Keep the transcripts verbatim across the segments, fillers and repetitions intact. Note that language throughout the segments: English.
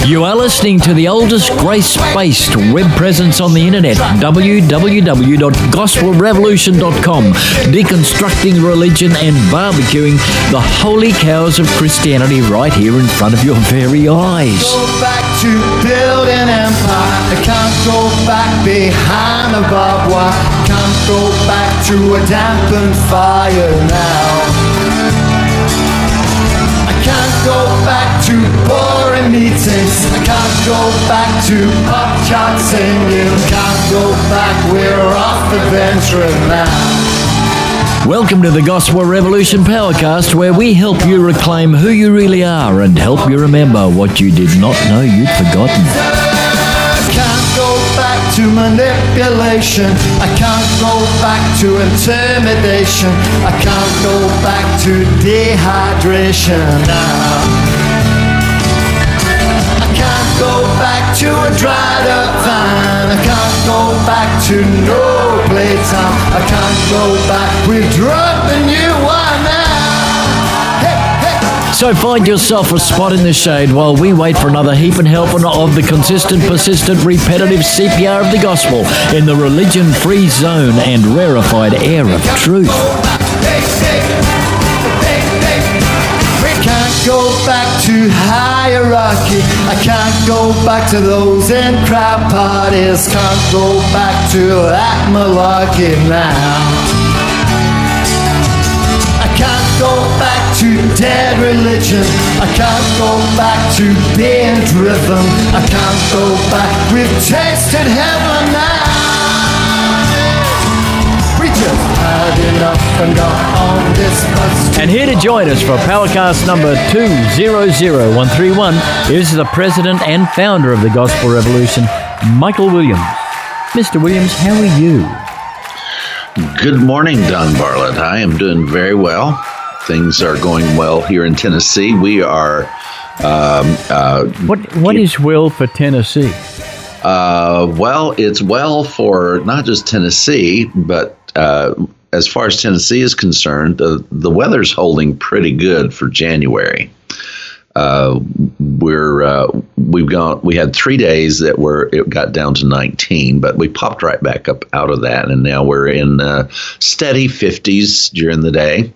You are listening to the oldest grace-based web presence on the internet, w w w dot gospel revolution dot com, deconstructing religion and barbecuing the holy cows of Christianity right here in front of your very eyes. Go back to build an empire. I can't go back behind the barbed wire. Can't go back to a dampened fire now. I can't go back to boring meetings. I can't go back to pop chart singing. Can't go back, we're off the venture now. Welcome to the Gospel Revolution Powercast, where we help you reclaim who you really are and help you remember what you did not know you'd forgotten. I can't go back to manipulation. I can't go back to intimidation. I can't go back to dehydration now. I can't go back to a dried up vine. I can't go back to no playtime. I can't go back, we've drunk the new wine now. Hey, hey. So find yourself a spot in the shade while we wait for another heap and helping of the consistent, persistent, repetitive C P R of the gospel in the religion-free zone and rarefied air of truth. Hey, hey, hey, hey. We can't go back to hierarchy. I can't go back to those in crowd parties. Can't go back to that malarkey now. I can't go back to dead religion. I can't go back to being driven. I can't go back. We've tasted heaven now. We just had enough and got on this bus. And here to join us for Powercast number two zero zero one three one is the president and founder of the Gospel Revolution, Michael Williams. Mister Williams, how are you? Good morning, Don Bartlett. I am doing very well. Things are going well here in Tennessee. We are... Um, uh, what What is well for Tennessee? Uh, well, it's well for not just Tennessee, but uh, as far as Tennessee is concerned, the, the weather's holding pretty good for January. Uh, we're uh, we've gone. We had three days that were it got down to nineteen, but we popped right back up out of that, and now we're in uh, steady fifties during the day.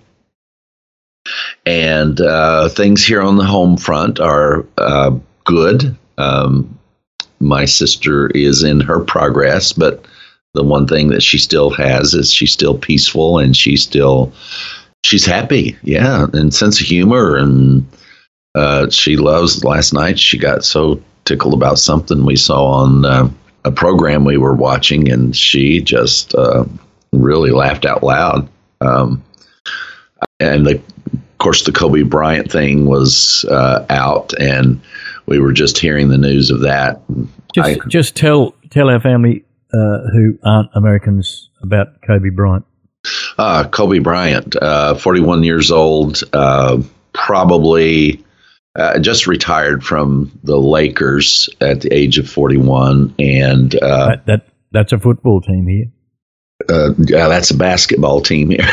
And uh, things here on the home front are uh, good. Um, my sister is in her progress, but the one thing that she still has is she's still peaceful and she's still she's happy. Yeah, and sense of humor and. Uh, she loves, last night she got so tickled about something we saw on uh, a program we were watching, and she just uh, really laughed out loud. Um, and the, of course, the Kobe Bryant thing was uh, out, and we were just hearing the news of that. Just, I, just tell tell our family uh, who aren't Americans about Kobe Bryant. Uh, Kobe Bryant, uh, forty-one years old, uh, probably... Uh, just retired from the Lakers at the age of forty-one, and uh, that, that that's a football team here. Uh, yeah, that's a basketball team here.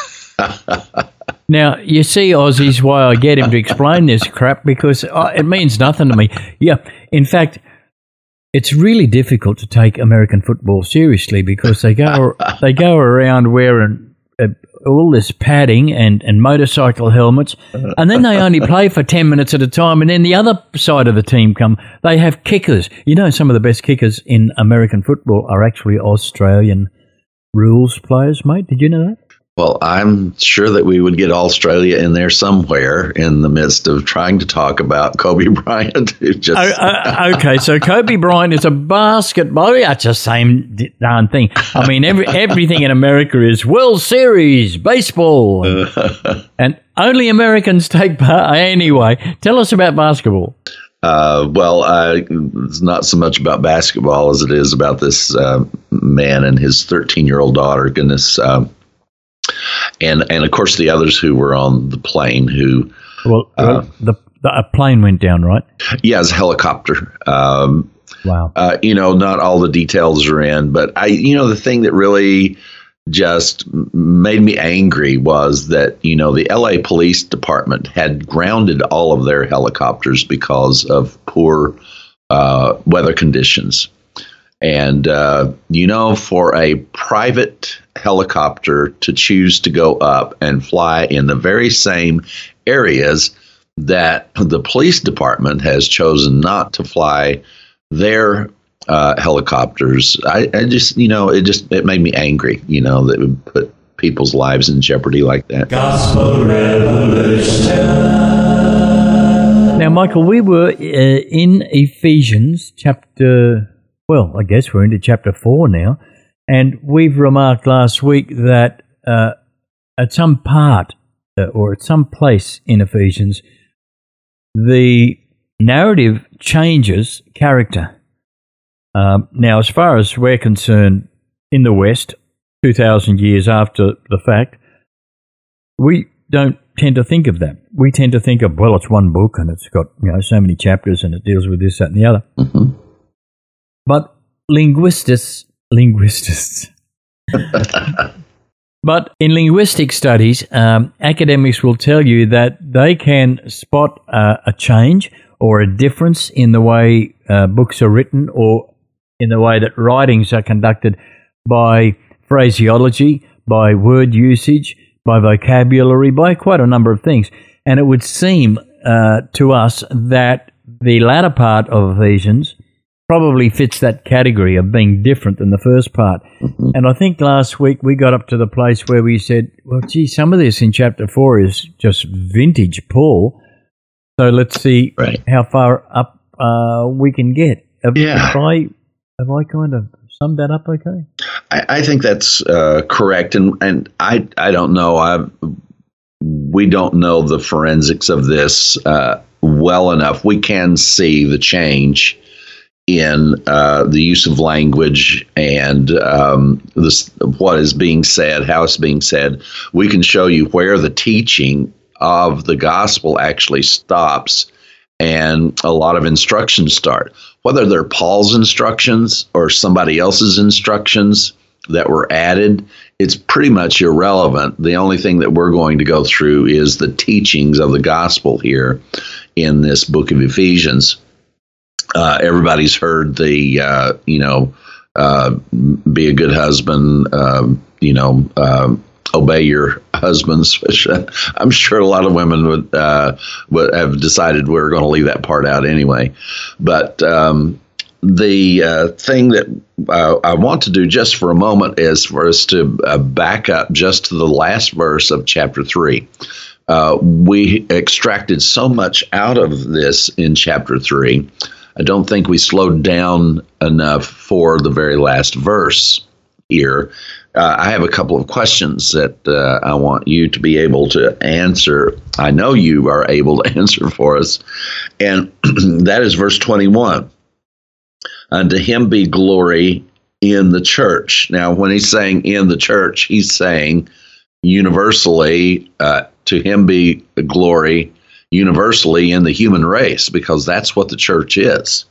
Now you see, Aussies, why I get him to explain this crap, because uh, it means nothing to me. Yeah, in fact, it's really difficult to take American football seriously because they go they go around wearing Uh, all this padding and, and motorcycle helmets, and then they only play for ten minutes at a time, and then the other side of the team come. They have kickers. You know, some of the best kickers in American football are actually Australian rules players, mate. Did you know that? Well, I'm sure that we would get Australia in there somewhere in the midst of trying to talk about Kobe Bryant. Just oh, uh, okay, so Kobe Bryant is a basketball. That's the same darn thing. I mean, every, everything in America is World Series, baseball, and, and only Americans take part. Anyway, tell us about basketball. Uh, well, uh, it's not so much about basketball as it is about this uh, man and his thirteen-year-old daughter. Goodness. Uh, And, and of course, the others who were on the plane who... Well, uh, the, the a plane went down, right? Yeah, it's a helicopter. Um, wow. Uh, you know, not all the details are in, but I, you know, the thing that really just made me angry was that, you know, the L A Police Department had grounded all of their helicopters because of poor uh, weather conditions. And, uh, you know, for a private helicopter to choose to go up and fly in the very same areas that the police department has chosen not to fly their uh, helicopters, I, I just, you know, it just, it made me angry, you know, that would put people's lives in jeopardy like that. Gospel Revolution. Now, Michael, we were uh, in Ephesians chapter, well, I guess we're into chapter four now, and we've remarked last week that uh, at some part uh, or at some place in Ephesians, the narrative changes character. Um, now, as far as we're concerned, in the West, two thousand years after the fact, we don't tend to think of that. We tend to think of, well, it's one book and it's got, you know, so many chapters and it deals with this, that, and the other. Mm-hmm. But linguistics, linguistics. But in linguistic studies, um, academics will tell you that they can spot uh, a change or a difference in the way uh, books are written or in the way that writings are conducted by phraseology, by word usage, by vocabulary, by quite a number of things. And it would seem uh, to us that the latter part of Ephesians probably fits that category of being different than the first part. Mm-hmm. And I think last week we got up to the place where we said, well, gee, some of this in chapter four is just vintage Paul. So let's see right. how far up uh, we can get. Have, yeah. have, I, have I kind of summed that up okay? I, I think that's uh, correct. And, and I, I don't know. I We don't know the forensics of this uh, well enough. We can see the change in uh, the use of language and um, this, what is being said, how it's being said. We can show you where the teaching of the gospel actually stops and a lot of instructions start. Whether they're Paul's instructions or somebody else's instructions that were added, it's pretty much irrelevant. The only thing that we're going to go through is the teachings of the gospel here in this book of Ephesians. Uh, everybody's heard the, uh, you know, uh, be a good husband, um, you know, uh, obey your husbands, which I'm sure a lot of women would, uh, would have decided we we're going to leave that part out anyway. But um, the uh, thing that uh, I want to do just for a moment is for us to uh, back up just to the last verse of chapter three. Uh, we extracted so much out of this in chapter three. I don't think we slowed down enough for the very last verse here. Uh, I have a couple of questions that uh, I want you to be able to answer. I know you are able to answer for us. And that is verse twenty-one. Unto him be glory in the church. Now, when he's saying in the church, he's saying universally, uh, to him be glory universally in the human race, because that's what the church is.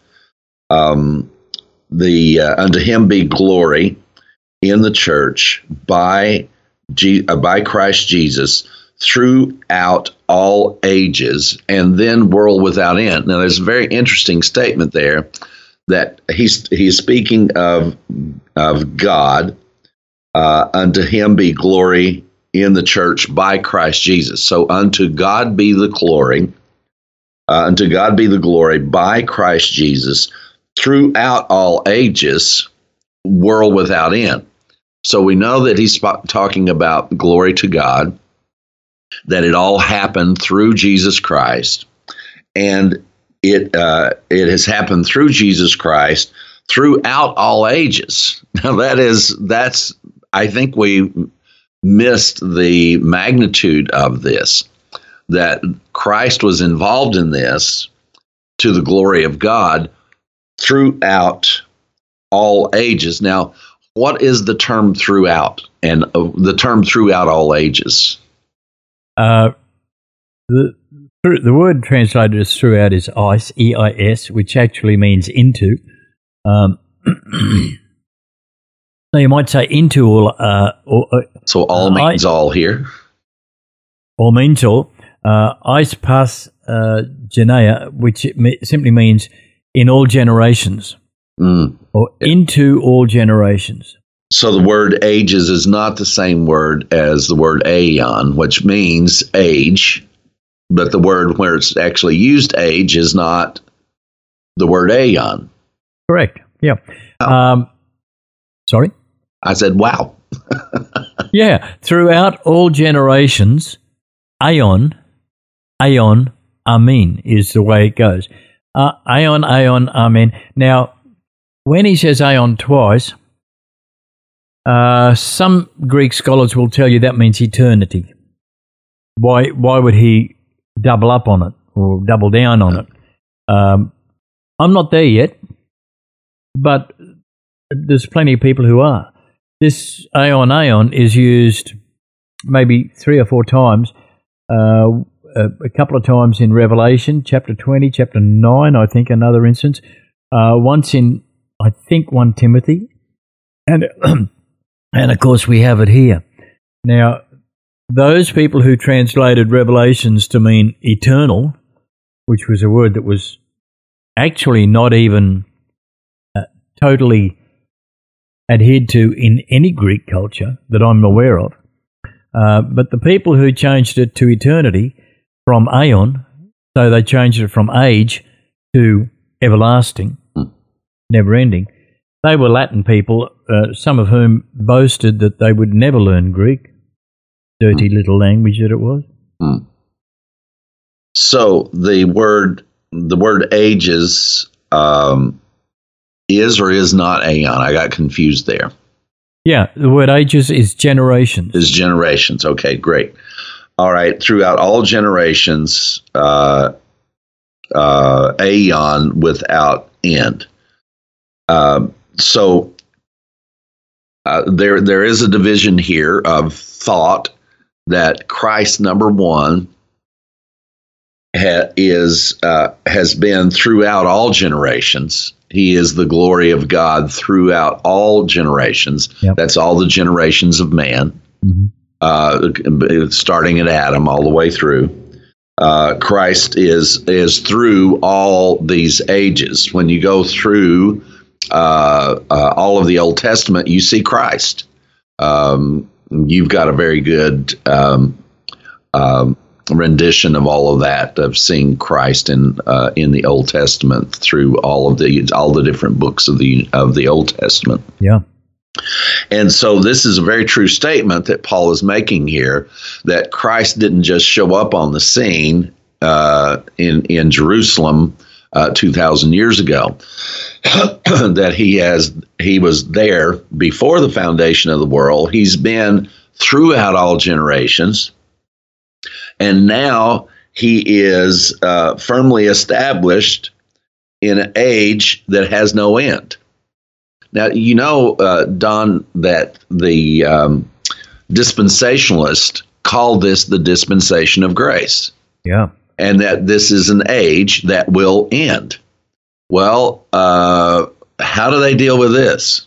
Um, the uh, unto him be glory in the church by G- uh, by Christ Jesus throughout all ages, and then world without end. Now, there's a very interesting statement there that he's he's speaking of of God. Uh, unto him be glory in the church by Christ Jesus. So unto God be the glory, uh, unto God be the glory by Christ Jesus throughout all ages, world without end. So we know that he's sp- talking about glory to God, that it all happened through Jesus Christ, and it uh, it has happened through Jesus Christ throughout all ages. Now that is that's I think we missed the magnitude of this, that Christ was involved in this to the glory of God throughout all ages. Now, what is the term throughout, and uh, the term throughout all ages? Uh, the the word translated as throughout is eis, E I S, which actually means into. Um, So you might say into all, uh, or, uh, So all uh, means I, all here. or means all. Uh, Eis pas uh, genea, which it me- simply means in all generations, Mm. or into all generations. So the word ages is not the same word as the word aeon, which means age, but the word where it's actually used age is not the word aeon. Correct. Yeah. Oh. Um, sorry? I said, wow. Yeah. Throughout all generations, aeon, aeon, amen is the way it goes. Uh, aeon, aeon, amen. Now, when he says aeon twice, uh, some Greek scholars will tell you that means eternity. Why? Why would he double up on it or double down on it? Um, I'm not there yet, but there's plenty of people who are. This aeon, aeon is used maybe three or four times. Uh, a, a couple of times in Revelation, chapter twenty, chapter nine, I think, another instance. Uh, once in, I think, First Timothy. And, and, of course, we have it here. Now, those people who translated Revelations to mean eternal, which was a word that was actually not even uh, totally adhered to in any Greek culture that I'm aware of, uh, but the people who changed it to eternity from aeon, so they changed it from age to everlasting, never ending, they were Latin people, uh, some of whom boasted that they would never learn Greek, dirty little language that it was. Mm. So the word the word ages um, is or is not aeon. I got confused there. Yeah, the word ages is generations. Is generations. Okay, great. All right. Throughout all generations, uh, uh, aeon without end. Um, so uh, there there is a division here of thought that Christ, number one, ha- is uh, has been throughout all generations. He is the glory of God throughout all generations. Yep. That's all the generations of man, Mm-hmm. uh, starting at Adam all the way through. Uh, Christ is is through all these ages. When you go through uh, uh, all of the Old Testament, you see Christ. Um, you've got a very good um, um, rendition of all of that, of seeing Christ in uh, in the Old Testament through all of the all the different books of the of the Old Testament. Yeah. And so this is a very true statement that Paul is making here, that Christ didn't just show up on the scene uh, in in Jerusalem uh, two thousand years ago. That he has he was there before the foundation of the world. He's been throughout all generations, and now he is uh, firmly established in an age that has no end. Now, you know, uh, Don, that the um, dispensationalists call this the dispensation of grace. Yeah. And that this is an age that will end. Well, uh, how do they deal with this?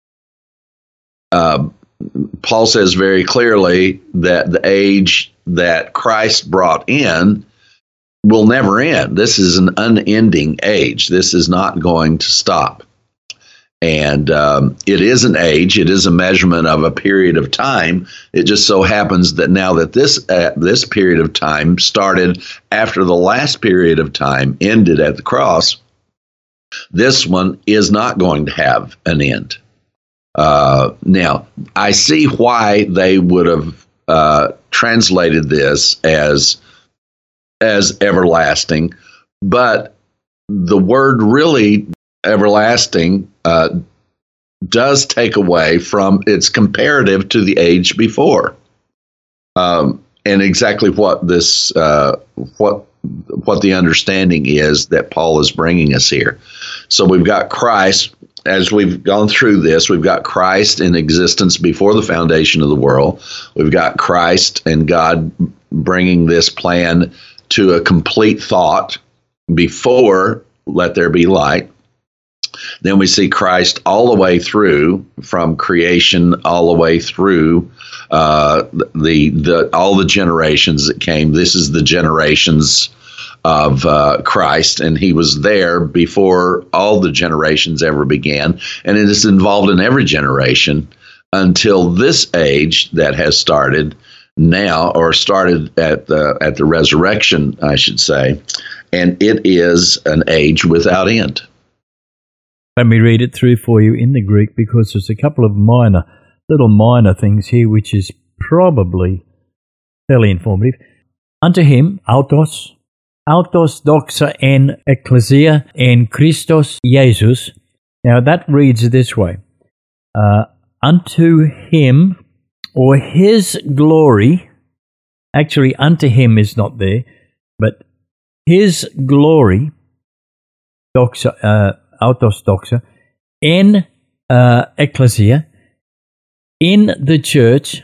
Uh, Paul says very clearly that the age that Christ brought in will never end. This is an unending age. This is not going to stop. And um, it is an age. It is a measurement of a period of time. It just so happens that now that this uh, this period of time started after the last period of time ended at the cross, this one is not going to have an end. Uh, now, I see why they would have uh, translated this as as everlasting, but the word really everlasting uh, does take away from its comparative to the age before, um, and exactly what this uh, what what the understanding is that Paul is bringing us here. So we've got Christ. As we've gone through this, we've got Christ in existence before the foundation of the world. We've got Christ and God bringing this plan to a complete thought before let there be light. Then we see Christ all the way through, from creation all the way through uh, the the all the generations that came. This is the generations of uh, Christ, and he was there before all the generations ever began, and it is involved in every generation until this age that has started now, or started at the at the resurrection, I should say, and it is an age without end. Let me read it through for you in the Greek, because there's a couple of minor, little minor things here, which is probably fairly informative. Unto him, autos, autos doxa en ecclesia en Christos Jesus. Now that reads this way. Uh, unto him, or his glory, actually unto him is not there, but his glory, doxa, uh, autos doxa, in uh, ecclesia, in the church,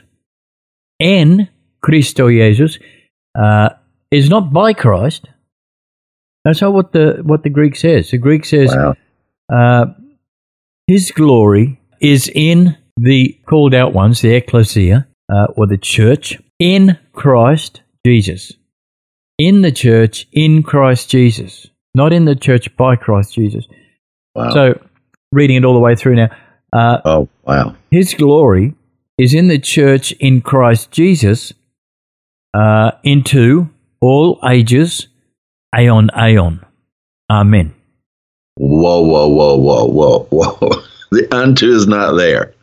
in Christo Jesus, uh, is not by Christ. That's not what the what the Greek says. The Greek says, Wow. uh, his glory is in the called out ones, the ecclesia, uh, or the church, in Christ Jesus. In the church, in Christ Jesus. Not in the church, by Christ Jesus. Wow. So, reading it all the way through now. Uh, oh, wow. His glory is in the church, in Christ Jesus, uh, into all ages, aeon, aeon. Amen. Whoa, whoa, whoa, whoa, whoa, whoa. The unto is not there.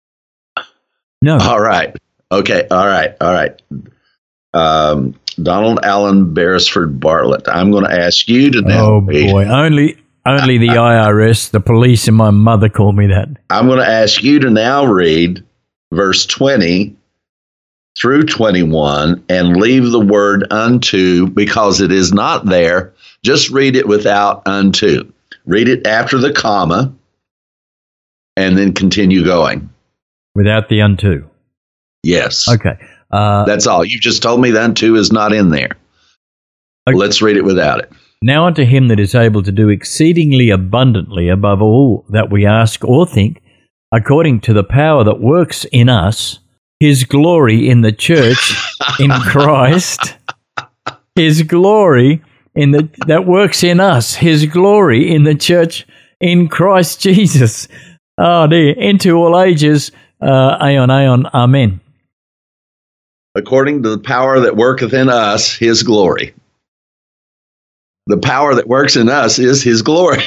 No. All right. Okay. All right. All right. Um, Donald Allen Beresford Bartlett, I'm going to ask you to now. Oh, boy. Only only the I R S, the police, and my mother call me that. I'm going to ask you to now read verse twenty through twenty-one and leave the word unto, because it is not there. Just read it without unto. Read it after the comma and then continue going. Without the unto. Yes. Okay. Uh, That's all. You just told me the unto is not in there. Okay. Let's read it without it. Now unto him that is able to do exceedingly abundantly above all that we ask or think, according to the power that works in us, his glory in the church in Christ, his glory in the that works in us, his glory in the church in Christ Jesus. Oh dear, into all ages, uh, aeon, aeon, amen. According to the power that worketh in us, his glory. The power that works in us is his glory.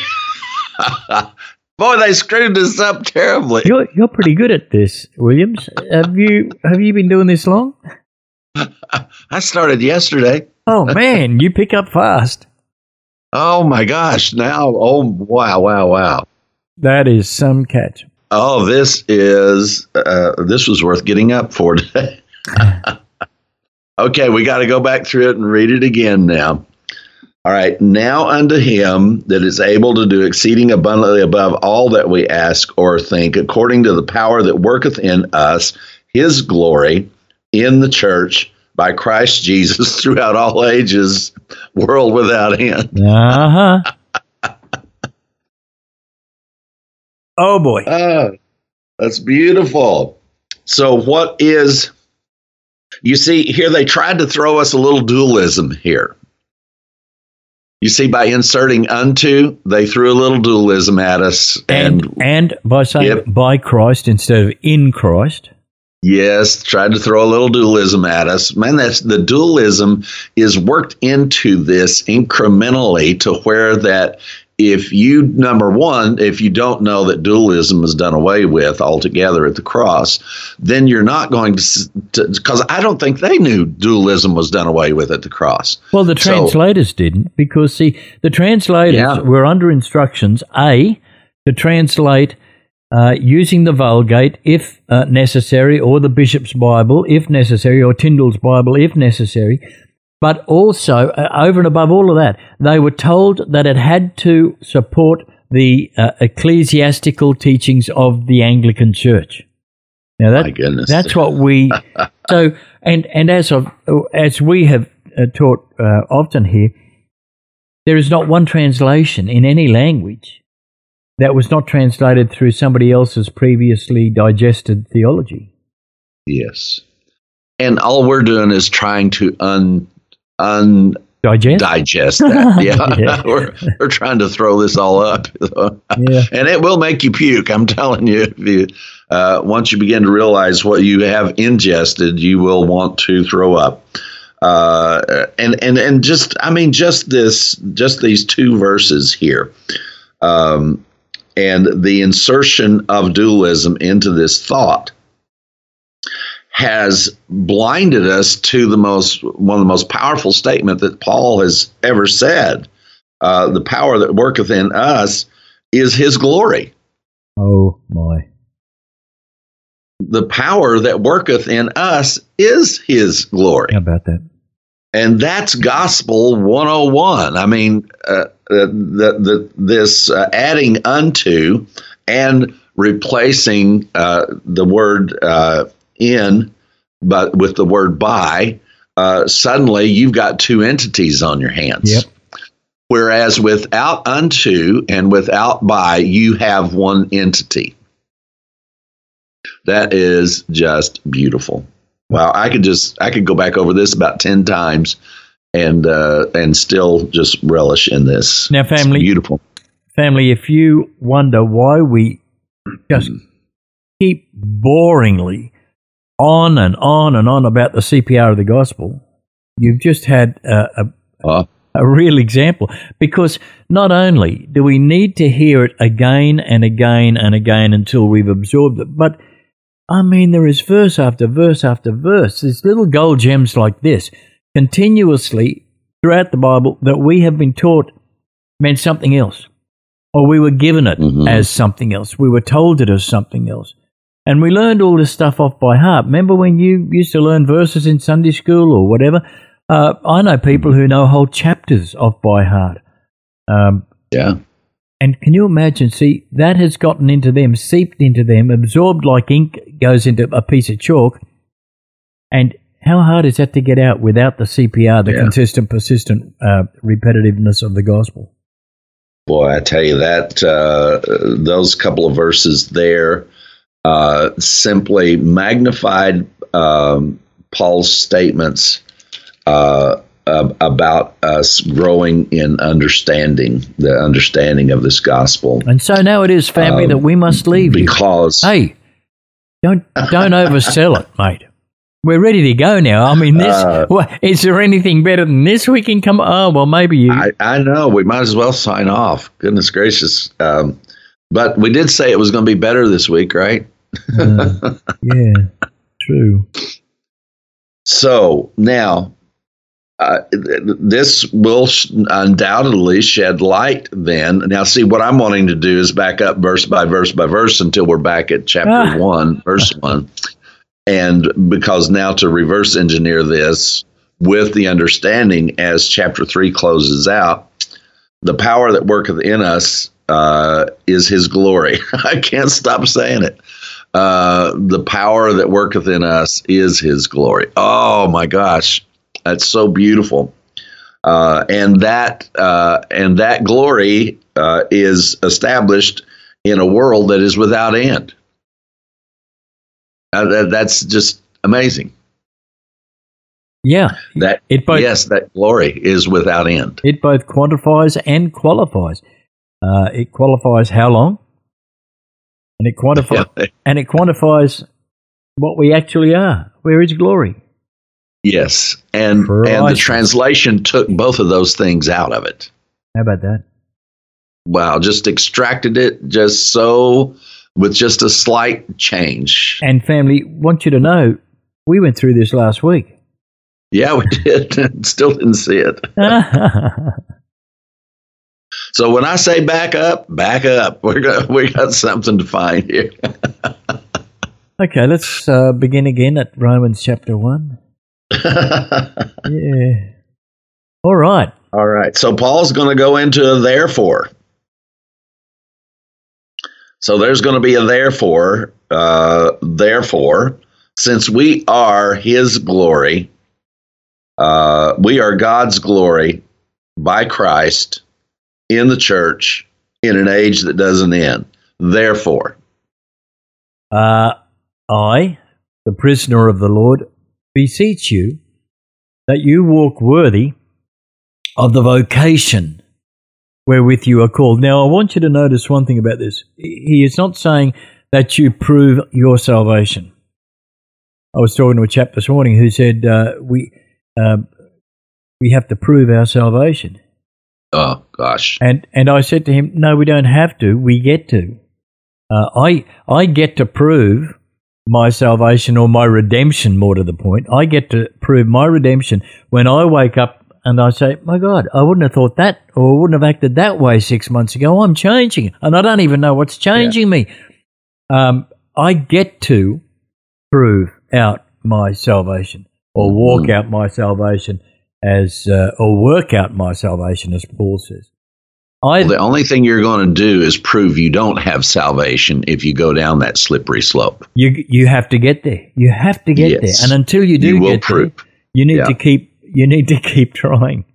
Boy, they screwed this up terribly. You're you're pretty good at this, Williams. Have you have you been doing this long? I started yesterday. Oh man, you pick up fast. Oh my gosh! Now, oh wow, wow, wow! That is some catch. Oh, this is uh, this was worth getting up for today. Okay, we got to go back through it and read it again now. All right, now unto him that is able to do exceeding abundantly above all that we ask or think, according to the power that worketh in us, his glory in the church by Christ Jesus throughout all ages, world without end. Uh huh. Oh boy. Oh, that's beautiful. So what is, you see, here they tried to throw us a little dualism here. You see, by inserting unto, they threw a little dualism at us. And And, and by saying Yep. by Christ instead of in Christ. yes, tried to throw a little dualism at us. Man, that's the dualism is worked into this incrementally to where that if you, number one, if you don't know that dualism is done away with altogether at the cross, then you're not going to, because I don't think they knew dualism was done away with at the cross. Well, the So- translators didn't, because see, the translators Yeah. were under instructions A, to translate uh, using the Vulgate if uh, necessary, or the Bishop's Bible if necessary, or Tyndale's Bible if necessary. But also, uh, over and above all of that, they were told that it had to support the uh, ecclesiastical teachings of the Anglican Church. Now that My goodness. that's what we so and and as of as we have uh, taught uh, often here, there is not one translation in any language that was not translated through somebody else's previously digested theology. Yes. And all we're doing is trying to un, un digest, digest that. Yeah. yeah. we're, we're trying to throw this all up. Yeah. And it will make you puke. I'm telling you, if you uh, once you begin to realize what you have ingested, you will want to throw up. Uh, and, and, and just, I mean, just this, just these two verses here. Um, and the insertion of dualism into this thought has blinded us to the most, one of the most powerful statement that Paul has ever said. Uh, the power that worketh in us is his glory. Oh my. The power that worketh in us is his glory. How about that? And that's gospel one oh one. I mean, uh, the, the, this uh, adding unto and replacing uh, the word uh, in, but with the word by, uh, suddenly you've got two entities on your hands. Yep. Whereas without unto and without by, you have one entity. That is just beautiful. Wow, I could just I could go back over this about ten times and uh, and still just relish in this. Now, family, it's beautiful. Family, if you wonder why we just keep boringly on and on and on about the C P R of the gospel, you've just had a, a, Uh, a real example. Because not only do we need to hear it again and again and again until we've absorbed it, but I mean, there is verse after verse after verse. There's little gold gems like this continuously throughout the Bible that we have been taught meant something else, or we were given it mm-hmm. as something else. We were told it as something else. And we learned all this stuff off by heart. Remember when you used to learn verses in Sunday school or whatever? Uh, I know people who know whole chapters off by heart. Um, yeah. And can you imagine, see, that has gotten into them, seeped into them, absorbed like ink goes into a piece of chalk. And how hard is that to get out without the C P R, the yeah. consistent, persistent uh, repetitiveness of the gospel? Boy, I tell you that, uh, those couple of verses there uh, simply magnified um, Paul's statements uh Uh, about us growing in understanding, the understanding of this gospel. And so now it is, family, um, that we must leave because you. Hey, don't don't oversell it, mate. We're ready to go now. I mean, this. Uh, well, is there anything better than this we can come? Oh, well, maybe you. I, I know. We might as well sign off. Goodness gracious. Um, but we did say it was going to be better this week, right? uh, yeah, true. So now, Uh, this will undoubtedly shed light then. Now, see, what I'm wanting to do is back up verse by verse by verse until we're back at chapter ah. one, verse one. And because now to reverse engineer this with the understanding as chapter three closes out, the power that worketh in us uh, is his glory. I can't stop saying it. Uh, the power that worketh in us is his glory. Oh, my gosh. That's so beautiful, uh, and that uh, and that glory uh, is established in a world that is without end. Uh, that, that's just amazing. Yeah, that it both, yes, that glory is without end. It both quantifies and qualifies. Uh, it qualifies how long, and it quantifies yeah. and it quantifies what we actually are. Where is glory? Yes, and Christ. and the translation took both of those things out of it. How about that? Wow, just extracted it just so with just a slight change. And family, want you to know, we went through this last week. Yeah, we did. Still didn't see it. So when I say back up, back up. We're gonna, we got something to find here. Okay, let's uh, begin again at Romans chapter one. Yeah. All right. All right. So Paul's going to go into a therefore. So there's going to be a therefore. Uh, therefore, since we are his glory, uh, we are God's glory by Christ in the church, in an age that doesn't end. Therefore, Uh, I, the prisoner of the Lord, beseech you that you walk worthy of the vocation wherewith you are called. Now, I want you to notice one thing about this. He is not saying that you prove your salvation. I was talking to a chap this morning who said uh, we uh, we have to prove our salvation. oh gosh, And and I said to him, no, we don't have to. We get to. Uh, I I get to prove my salvation or my redemption, more to the point. I get to prove my redemption when I wake up and I say, my God, I wouldn't have thought that or wouldn't have acted that way six months ago. I'm changing. And I don't even know what's changing yeah. me. Um, I get to prove out my salvation or walk mm. out my salvation as, uh, or work out my salvation, as Paul says. I, well, the only thing you're going to do is prove you don't have salvation if you go down that slippery slope. You you have to get there. You have to get yes. there, and until you do you will get prove. there, you need yeah. to keep you need to keep trying.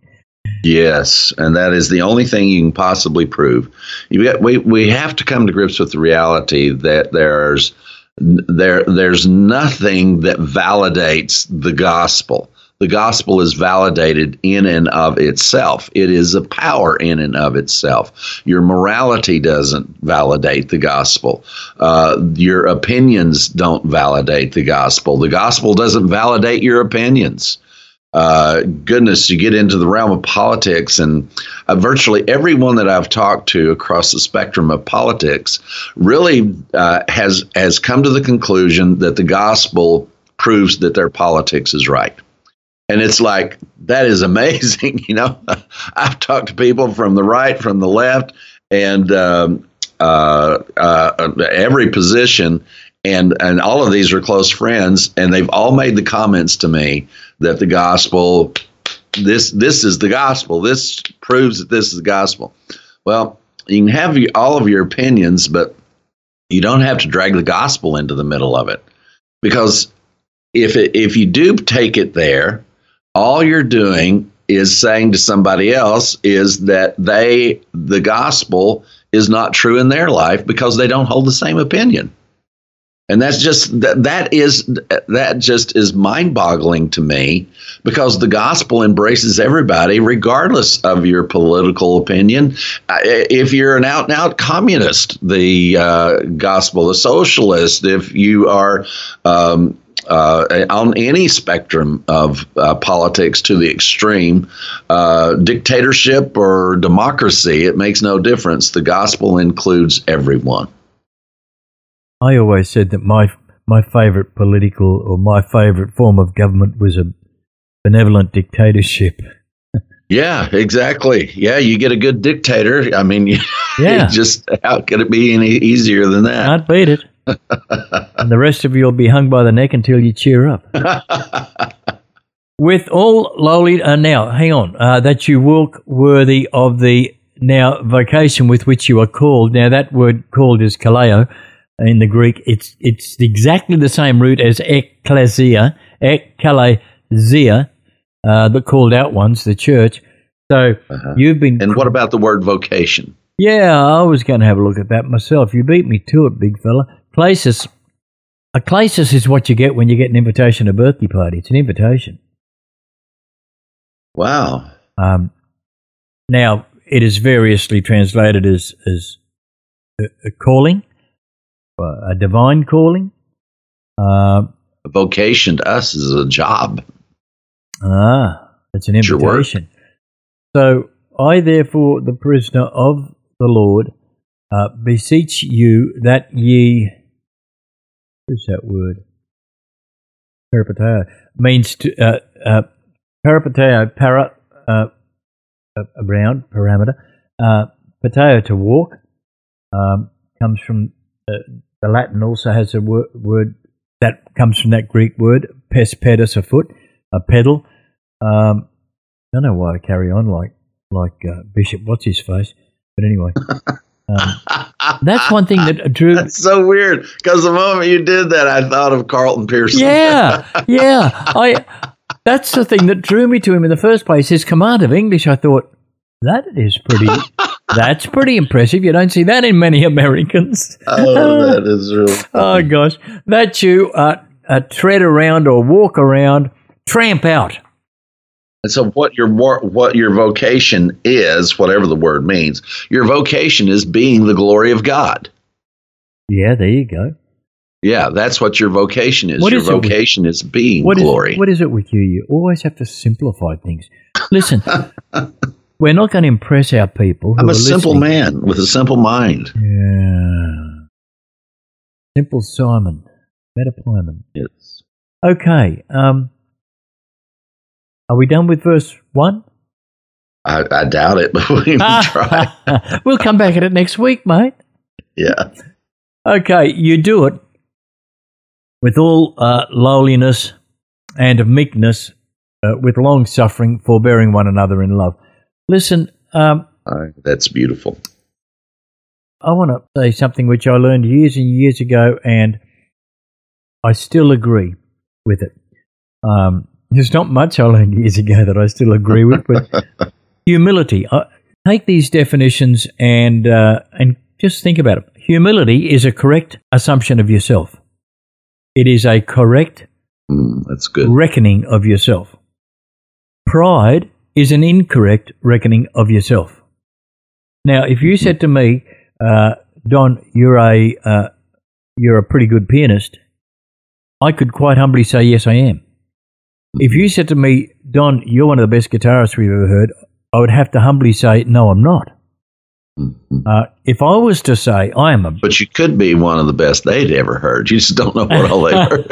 Yes, and that is the only thing you can possibly prove. You got we we have to come to grips with the reality that there's there there's nothing that validates the gospel. The gospel is validated in and of itself. It is a power in and of itself. Your morality doesn't validate the gospel. Uh, your opinions don't validate the gospel. The gospel doesn't validate your opinions. Uh, goodness, you get into the realm of politics, and uh, virtually everyone that I've talked to across the spectrum of politics really uh, has has come to the conclusion that the gospel proves that their politics is right. And it's like, that is amazing. You know, I've talked to people from the right, from the left, and um, uh, uh, every position. And, and all of these are close friends. And they've all made the comments to me that the gospel, this this is the gospel. This proves that this is the gospel. Well, you can have your, all of your opinions, but you don't have to drag the gospel into the middle of it. Because if it, if you do take it there, all you're doing is saying to somebody else is that they, the gospel is not true in their life because they don't hold the same opinion. And that's just, that, that is, that just is mind-boggling to me, because the gospel embraces everybody regardless of your political opinion. If you're an out-and-out communist, the uh, gospel, a socialist, if you are um, Uh, on any spectrum of uh, politics to the extreme, uh, dictatorship or democracy, it makes no difference. The gospel includes everyone. I always said that my my favorite political or my favorite form of government was a benevolent dictatorship. Yeah, exactly. Yeah, you get a good dictator. I mean, yeah. just how could it be any easier than that? Can't beat it. And the rest of you will be hung by the neck until you cheer up. With all lowly, uh, now, hang on, uh, that you walk worthy of the now vocation with which you are called. Now, that word called is kaleo in the Greek. It's it's exactly the same root as ekklesia, ekklesia, uh, the called out ones, the church. So uh-huh. you've been. And what about the word vocation? Yeah, I was going to have a look at that myself. You beat me to it, big fella. Klesis, a klesis is what you get when you get an invitation to a birthday party. It's an invitation. Wow. Um, now, it is variously translated as, as a, a calling, a divine calling. Uh, a vocation to us is a job. Ah, it's an invitation. So, I, therefore, the prisoner of the Lord, uh, beseech you that ye... What's that word? Peripateo means to uh, uh, peripateo, para, uh, around, parameter. Uh, pateo, to walk, um, comes from uh, the Latin. Also has a word, word that comes from that Greek word, pes pedis, a foot, a pedal. Um, I don't know why I carry on like like uh, Bishop. What's his face? But anyway. Um, that's one thing that drew. That's so weird, because the moment you did that, I thought of Carlton Pearson. Yeah, yeah. I. That's the thing that drew me to him in the first place. His command of English, I thought, that is pretty. That's pretty impressive. You don't see that in many Americans. Oh, that is real. Oh, gosh. That you uh, uh, tread around or walk around, tramp out. And so what your wor- what your vocation is, whatever the word means, your vocation is being the glory of God. Yeah, there you go. Yeah, that's what your vocation is. What your is it with- vocation is being What is, glory. what is it with you? You always have to simplify things. Listen, we're not going to impress our people. Who I'm are a simple listening. man with a simple mind. Yeah. Simple Simon. Metaplyman. Yes. Okay. Um, are we done with verse one? I, I doubt it, but we can try. We'll come back at it next week, mate. Yeah. Okay, you do it with all uh, lowliness and meekness, uh, with long suffering, forbearing one another in love. Listen, um, Uh, that's beautiful. I want to say something which I learned years and years ago, and I still agree with it. Um, there's not much I learned years ago that I still agree with, but humility. Uh, take these definitions and uh, and just think about it. Humility is a correct assumption of yourself. It is a correct Mm, that's good. reckoning of yourself. Pride is an incorrect reckoning of yourself. Now, if you said to me, uh, Don, you're a uh, you're a pretty good pianist, I could quite humbly say, yes, I am. If you said to me, Don, you're one of the best guitarists we've ever heard, I would have to humbly say, no, I'm not. Mhm. Uh, if I was to say I am a But you could be one of the best they'd ever heard. You just don't know what all they've heard.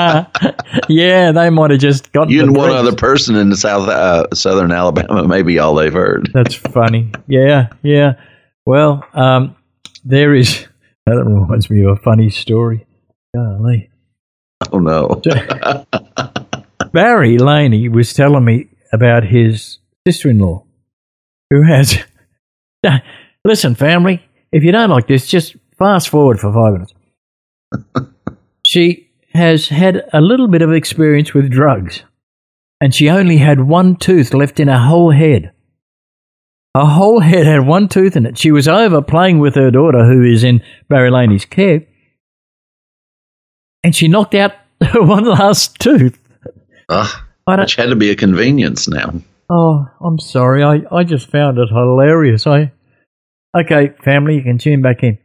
yeah, they might have just gotten You the and one breaks. other person in the south, uh, southern Alabama may be all they've heard. That's funny. Yeah, yeah. Well, um, there is. That reminds me of a funny story. Golly. Oh, no. Barry Laney was telling me about his sister-in-law, who has. Listen, family, if you don't like this, just fast forward for five minutes. She has had a little bit of experience with drugs, and she only had one tooth left in her whole head. Her whole head had one tooth in it. She was over playing with her daughter, who is in Barry Laney's care, and she knocked out her one last tooth. Ugh, I don't, which had to be a convenience now. oh, I'm sorry. I, I just found it hilarious. I Okay, family, you can tune back in.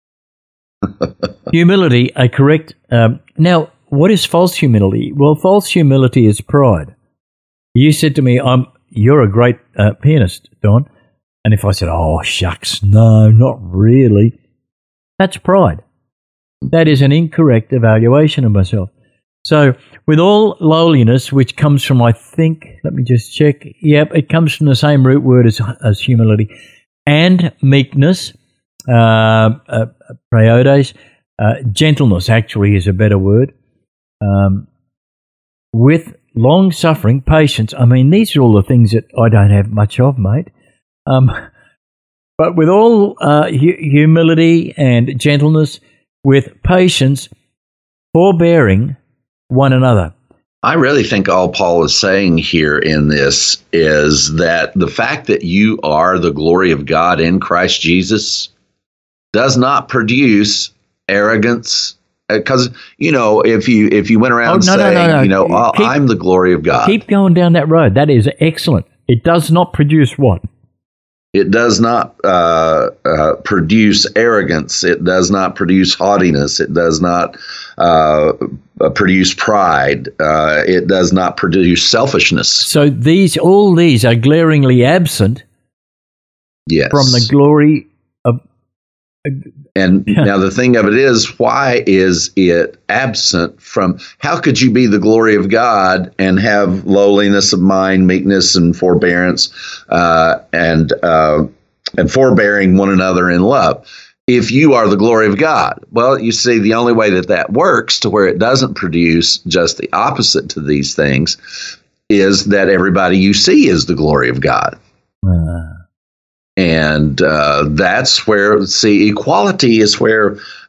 Humility, a correct... Um, now, what is false humility? Well, false humility is pride. You said to me, "I'm you're a great uh, pianist, Don." And if I said, "Oh, shucks, no, not really," that's pride. That is an incorrect evaluation of myself. So, with all lowliness, which comes from, I think, let me just check. Yep, it comes from the same root word as, as humility. And meekness, uh, uh, praiodes, uh, gentleness actually is a better word. Um, with long suffering, patience. I mean, these are all the things that I don't have much of, mate. Um, but with all uh, hu- humility and gentleness, with patience, forbearing one another. I really think all Paul is saying here in this is that the fact that you are the glory of God in Christ Jesus does not produce arrogance. Because, you know, if you if you went around Oh, no, no, saying, no, no. you know, oh, Keep- I'm the glory of God, Keep going down that road. That is excellent. It does not produce what? it does not uh, uh, produce arrogance. It does not produce haughtiness. It does not uh, produce pride. Uh, it does not produce selfishness. So these, all these are glaringly absent Yes. from the glory of. And Yeah. now the thing of it is, why is it absent from, how could you be the glory of God and have lowliness of mind, meekness, and forbearance, uh, and uh, and forbearing one another in love, if you are the glory of God? Well, you see, the only way that that works to where it doesn't produce just the opposite to these things is that everybody you see is the glory of God. Uh, And uh, that's where, see, equality is where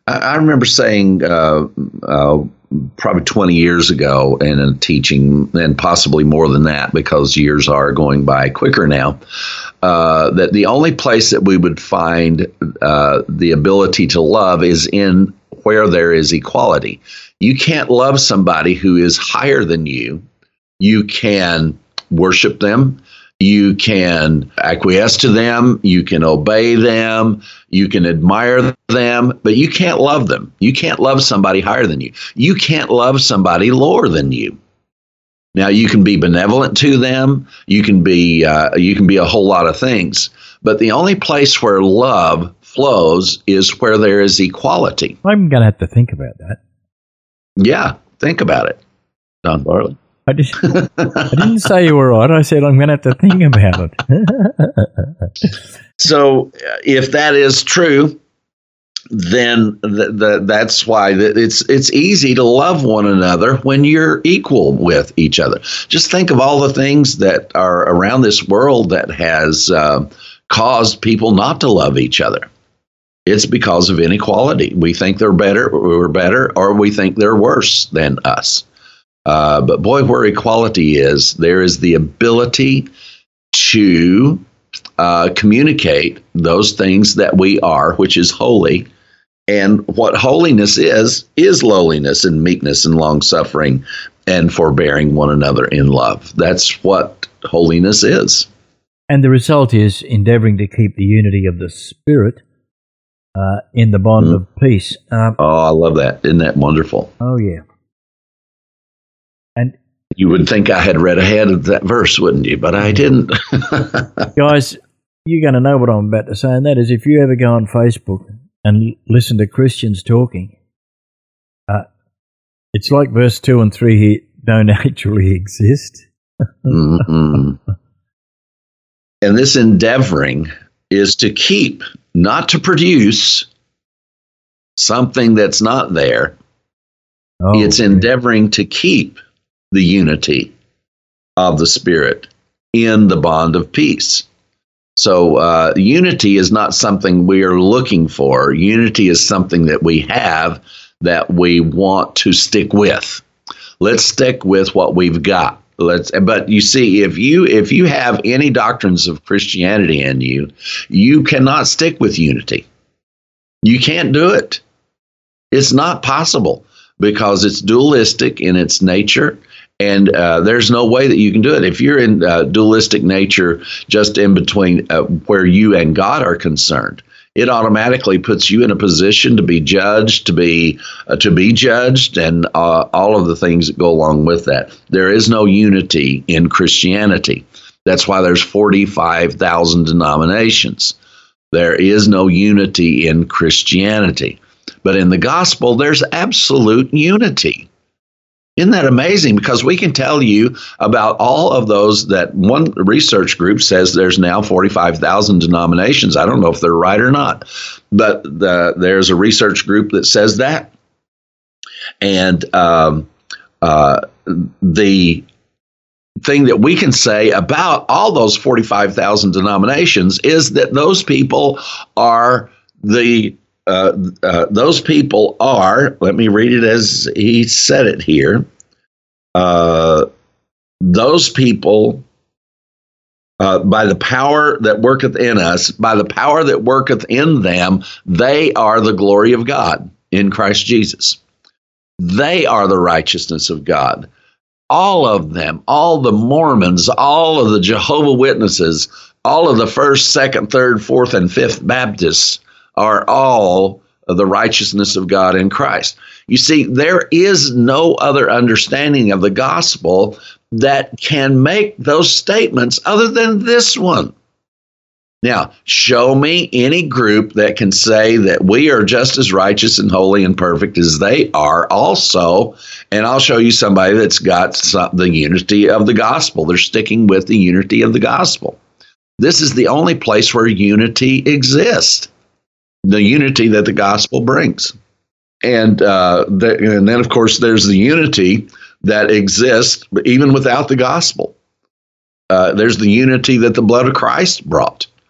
I, I remember saying uh, uh, probably twenty years ago in a teaching, and possibly more than that because years are going by quicker now, uh, that the only place that we would find uh, the ability to love is in where there is equality. You can't love somebody who is higher than you. You can worship them. You can acquiesce to them. You can obey them. You can admire them, but you can't love them. You can't love somebody higher than you. You can't love somebody lower than you. Now, you can be benevolent to them. You can be uh, you can be a whole lot of things. But the only place where love flows is where there is equality. I'm going to have to think about that. Yeah, think about it, Don Barley. I, just, I didn't say you were right. I said I'm going to have to think about it. So if that is true, then the, the, that's why it's it's easy to love one another when you're equal with each other. Just think of all the things that are around this world that has uh, caused people not to love each other. It's because of inequality. We think they're better, we're better, or we think they're worse than us. Uh, but boy, where equality is, there is the ability to uh, communicate those things that we are, which is holy. And what holiness is, is lowliness and meekness and long suffering and forbearing one another in love. That's what holiness is. And the result is endeavoring to keep the unity of the Spirit uh, in the bond mm. of peace. Um, oh, I love that. Isn't that wonderful? Oh, yeah. And you would think I had read ahead of that verse, wouldn't you? But I didn't. Guys, you're going to know what I'm about to say, and that is if you ever go on Facebook and listen to Christians talking, uh, it's like verse two and three here don't actually exist. mm-hmm. And this endeavoring is to keep, not to produce something that's not there. Oh, it's okay. Endeavoring to keep the unity of the Spirit in the bond of peace. So uh, unity is not something we are looking for. Unity is something that we have that we want to stick with. Let's stick with what we've got. Let's. But you see, if you if you have any doctrines of Christianity in you, you cannot stick with unity. You can't do it. It's not possible because it's dualistic in its nature. And uh, there's no way that you can do it. If you're in uh, dualistic nature, just in between uh, where you and God are concerned, it automatically puts you in a position to be judged, to be uh, to be judged, and uh, all of the things that go along with that. There is no unity in Christianity. That's why there's forty-five thousand denominations. There is no unity in Christianity. But in the gospel, there's absolute unity. Isn't that amazing? Because we can tell you about all of those that one research group says there's now forty-five thousand denominations. I don't know if they're right or not, but the, there's a research group that says that. And um, uh, the thing that we can say about all those forty-five thousand denominations is that those people are the Uh, uh, those people are, let me read it as he said it here. Uh, those people, uh, by the power that worketh in us, by the power that worketh in them, they are the glory of God in Christ Jesus. They are the righteousness of God. All of them, all the Mormons, all of the Jehovah Witnesses, all of the first, second, third, fourth, and fifth Baptists are all the righteousness of God in Christ. You see, there is no other understanding of the gospel that can make those statements other than this one. Now, show me any group that can say that we are just as righteous and holy and perfect as they are also, and I'll show you somebody that's got some, the unity of the gospel. They're sticking with the unity of the gospel. This is the only place where unity exists. The unity that the gospel brings. And, uh, the, and then, of course, there's the unity that exists even without the gospel. Uh, there's the unity that the blood of Christ brought.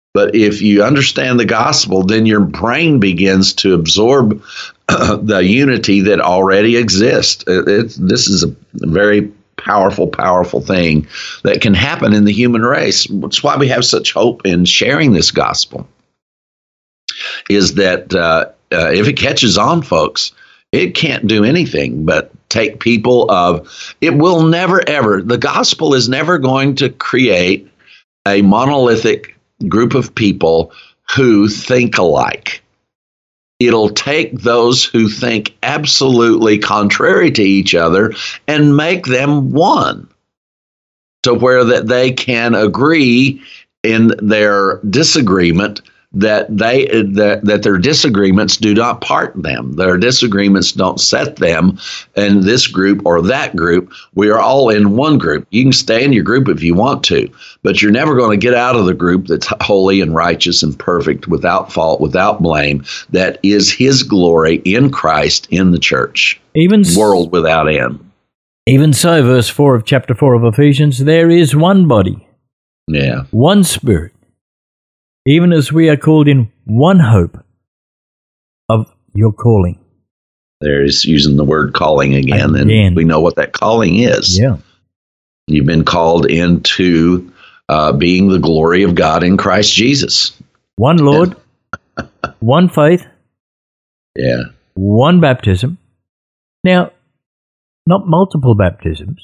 But if you understand the gospel, then your brain begins to absorb the unity that already exists. It, it, this is a very powerful, powerful thing that can happen in the human race. That's why we have such hope in sharing this gospel, is that uh, uh, if it catches on, folks, it can't do anything but take people of, it will never, ever, the gospel is never going to create a monolithic group of people who think alike. It'll take those who think absolutely contrary to each other and make them one, to where that they can agree in their disagreement, that they that, that their disagreements do not part them. Their disagreements don't set them in this group or that group. We are all in one group. You can stay in your group if you want to, but you're never going to get out of the group that's holy and righteous and perfect, without fault, without blame, that is his glory in Christ in the church. Even world without end. Even so, verse four of chapter four of Ephesians, there is one body, yeah, one Spirit, even as we are called in one hope of your calling. There's using the word calling again, again, and we know what that calling is. Yeah. You've been called into uh, being the glory of God in Christ Jesus. One Lord, one faith, yeah, one baptism. Now, not multiple baptisms.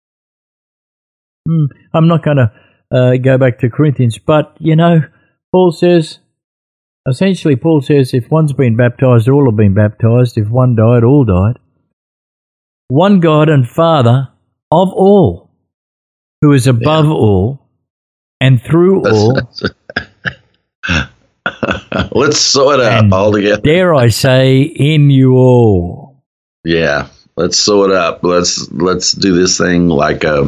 Hmm, I'm not going to uh, go back to Corinthians, but, you know, Paul says, essentially Paul says, if one's been baptized, all have been baptized. If one died, all died. One God and Father of all, who is above yeah. all and through all. Let's sew it up all together. Dare I say, in you all. Yeah, let's sew it up. Let's let's do this thing like a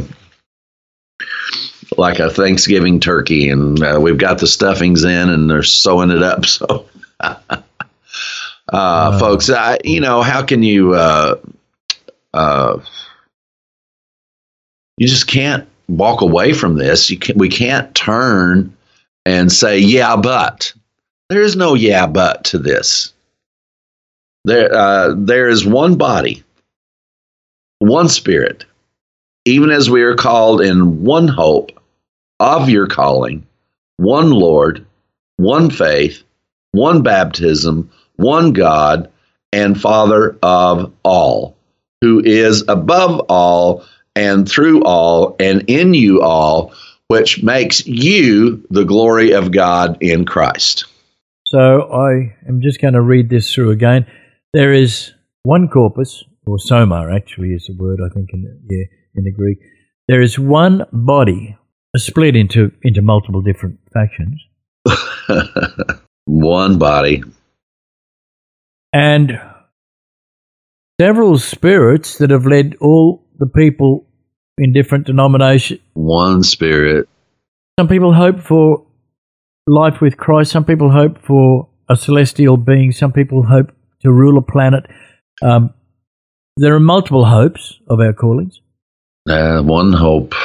like a Thanksgiving turkey, and uh, we've got the stuffings in, and they're sewing it up. So, uh, uh, folks, I, you know, how can you? Uh, uh, you just can't walk away from this. You can, we can't turn and say, "Yeah, but." There is no "yeah, but" to this. There, uh, there is one body, one Spirit, even as we are called in one hope of your calling, one Lord, one faith, one baptism, one God and Father of all, who is above all and through all and in you all, which makes you the glory of God in Christ. So I am just going to read this through again. There is one corpus, or soma actually is the word, I think, in the, yeah, in the Greek. There is one body, split into, into multiple different factions. One body. And several spirits that have led all the people in different denominations. One Spirit. Some people hope for life with Christ. Some people hope for a celestial being. Some people hope to rule a planet. Um, there are multiple hopes of our callings. Uh, one hope.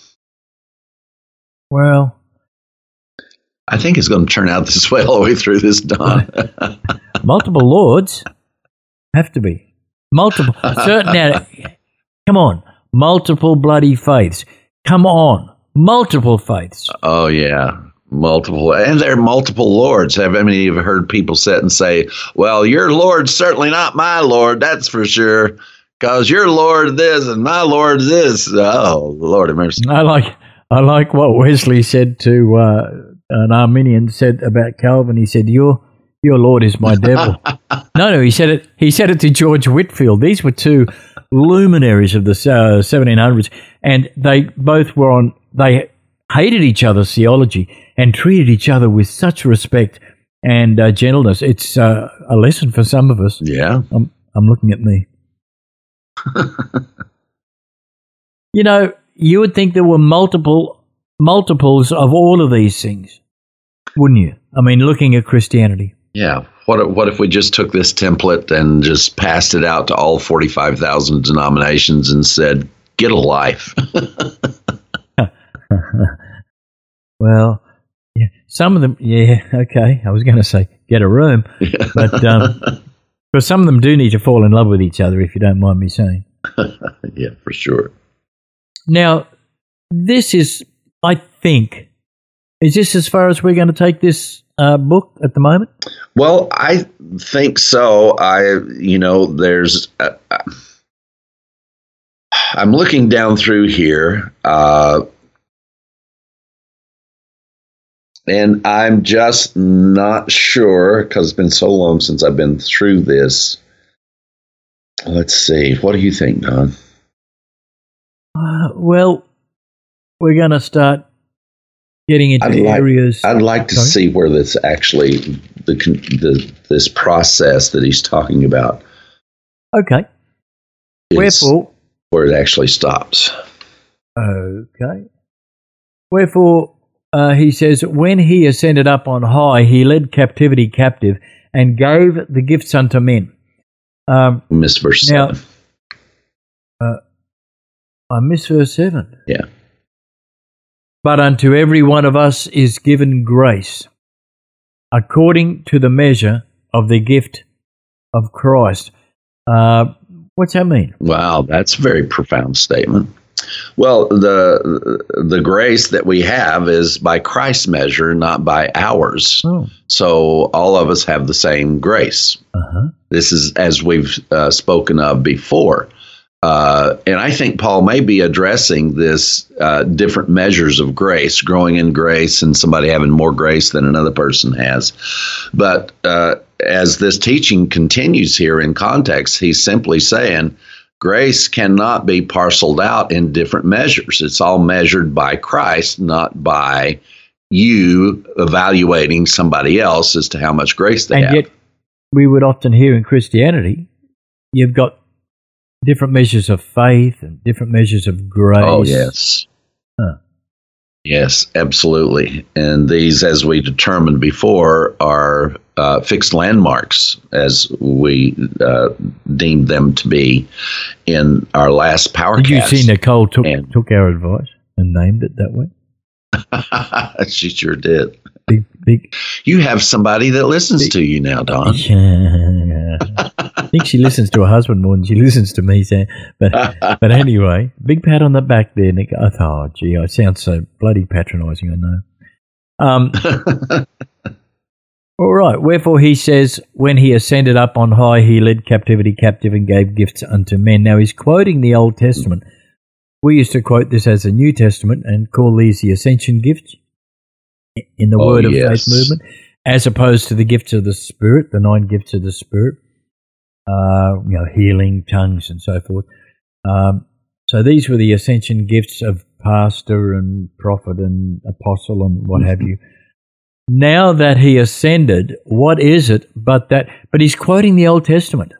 Well, I think it's going to turn out this way all the way through this, Don. Multiple lords have to be. Multiple. Certain. Now, come on. Multiple bloody faiths. Come on. Multiple faiths. Oh, yeah. Multiple, and there are multiple lords. Have any of you ever heard people sit and say, well, your Lord's certainly not my Lord, that's for sure, because your Lord this and my Lord this. Oh, Lord have mercy. I like I like what Wesley said to uh, an Arminian said about Calvin. He said, your your Lord is my devil. no, no, he said it He said it to George Whitefield. These were two luminaries of the uh, seventeen hundreds, and they both were on, they hated each other's theology and treated each other with such respect and uh, gentleness. It's uh, a lesson for some of us. Yeah. I'm, I'm looking at me. You know, you would think there were multiple multiples of all of these things, wouldn't you? I mean, looking at Christianity. Yeah. What if, what if we just took this template and just passed it out to all forty-five thousand denominations and said, get a life? Well, Yeah, some of them. Yeah, okay. I was going to say get a room, but um, because some of them do need to fall in love with each other, if you don't mind me saying. Yeah, for sure. Now, this is, I think, is this as far as we're going to take this uh, book at the moment? Well, I think so. I, you know, there's. Uh, I'm looking down through here. Uh, And I'm just not sure, because it's been so long since I've been through this. Let's see. What do you think, Don? Uh, well, we're going to start getting into I'd like, areas. I'd like to Sorry? see where this actually, the, the this process that he's talking about. Okay. is Wherefore. Where it actually stops. Okay. Wherefore. Uh, he says, when he ascended up on high, he led captivity captive and gave the gifts unto men. Um, Miss verse now, seven. Uh, I miss verse seven. Yeah. But unto every one of us is given grace, according to the measure of the gift of Christ. Uh, what's that mean? Wow, that's a very profound statement. Well, the the grace that we have is by Christ's measure, not by ours. Oh. So all of us have the same grace. Uh-huh. This is as we've uh, spoken of before. Uh, and I think Paul may be addressing this uh, different measures of grace, growing in grace and somebody having more grace than another person has. But uh, as this teaching continues here in context, he's simply saying, grace cannot be parceled out in different measures. It's all measured by Christ, not by you evaluating somebody else as to how much grace they and have. And yet, we would often hear in Christianity, you've got different measures of faith and different measures of grace. Oh, yes. Huh. Yes, absolutely. And these, as we determined before, are uh, fixed landmarks, as we uh, deemed them to be in our last PowerCast. Did you see Nicole took, and, took our advice and named it that way? She sure did. Big, big. You have somebody that listens big, to you now, Don. Yeah. I think she listens to her husband more than she listens to me. So, but but anyway, big pat on the back there, Nick. I thought, oh, gee, I sound so bloody patronising, I know. Um, all right. Wherefore he says, when he ascended up on high, he led captivity captive and gave gifts unto men. Now he's quoting the Old Testament. We used to quote this as the New Testament and call these the ascension gifts in the oh, Word of yes. Faith movement, as opposed to the gifts of the Spirit, the nine gifts of the Spirit. Uh, you know, healing, tongues, and so forth. Um, so these were the ascension gifts of pastor and prophet and apostle and what have you. Now that he ascended, what is it but that? But he's quoting the Old Testament.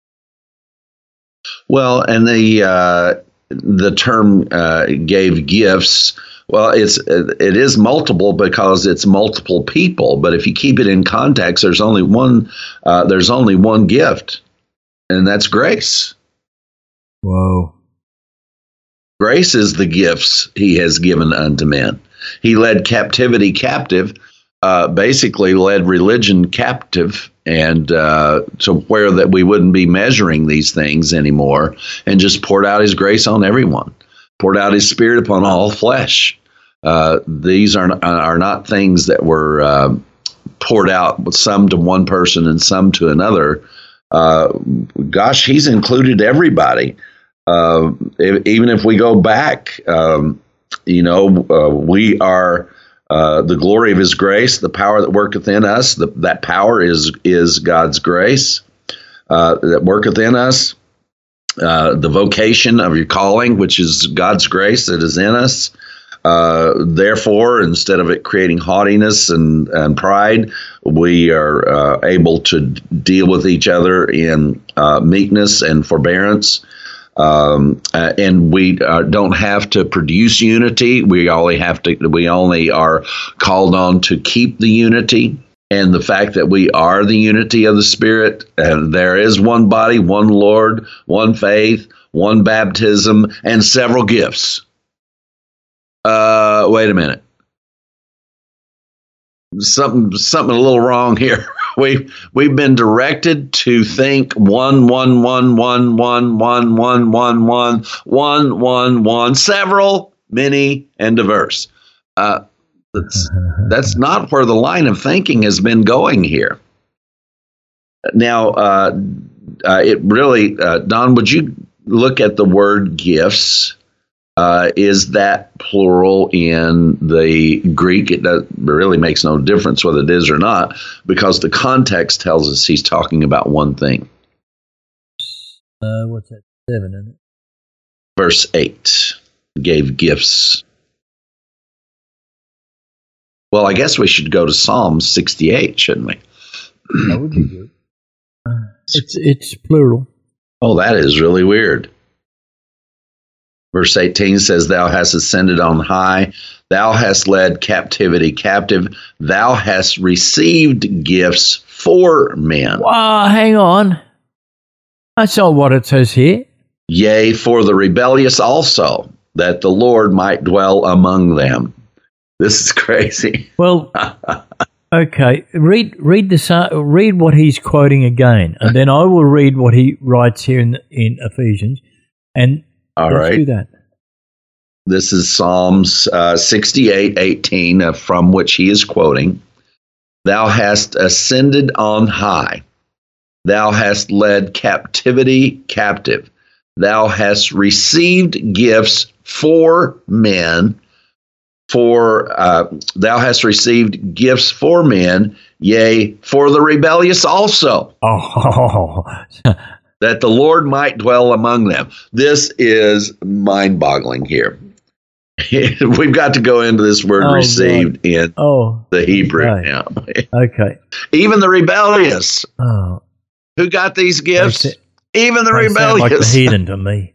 Well, and the uh, the term uh, gave gifts. Well, it's it is multiple because it's multiple people. But if you keep it in context, there's only one. Uh, there's only one gift. And that's grace. Whoa. Grace is the gifts he has given unto men. He led captivity captive, uh, basically led religion captive, and uh, to where that we wouldn't be measuring these things anymore, and just poured out his grace on everyone, poured out his spirit upon all flesh. Uh, these are, are not things that were uh, poured out, with some to one person and some to another. Uh, gosh, he's included everybody. Uh, if, even if we go back, um, you know, uh, we are uh, the glory of his grace, the power that worketh in us. The, that power is is God's grace uh, that worketh in us. Uh, the vocation of your calling, which is God's grace that is in us. Uh, therefore, instead of it creating haughtiness and, and pride, we are uh, able to deal with each other in uh, meekness and forbearance. Um, uh, and we uh, don't have to produce unity. We only have to. We only are called on to keep the unity. And the fact that we are the unity of the Spirit, and there is one body, one Lord, one faith, one baptism, and several gifts. Uh, wait a minute. something something a little wrong here. We we've been directed to think one one one one one one one one one one one one several, many, and diverse. Uh, that's that's not where the line of thinking has been going here. Now, uh, uh, it really, uh, Don, would you look at the word gifts? Uh, is that plural in the Greek? It, does, it really makes no difference whether it is or not, because the context tells us he's talking about one thing. Uh, what's that? Seven, isn't it? Verse eight, gave gifts. Well, I guess we should go to Psalm sixty-eight, shouldn't we? That would be good. Uh, it's it's plural. Oh, that is really weird. Verse eighteen says, "Thou hast ascended on high. Thou hast led captivity captive. Thou hast received gifts for men." Wow, hang on. That's not what it says here. "Yea, for the rebellious also, that the Lord might dwell among them." This is crazy. Well, okay. Read read the read what he's quoting again, and then I will read what he writes here in in Ephesians. And all let's right, do that. This is Psalms uh, sixty-eight eighteen, uh, from which he is quoting. "Thou hast ascended on high. Thou hast led captivity captive. Thou hast received gifts for men. For uh, thou hast received gifts for men, yea, for the rebellious also, oh. that the Lord might dwell among them." This is mind-boggling here. We've got to go into this word oh, received God. in oh, the Hebrew okay. now. Okay. Even the rebellious. Oh. Who got these gifts? They, Even the they rebellious. sound like the heathen to me.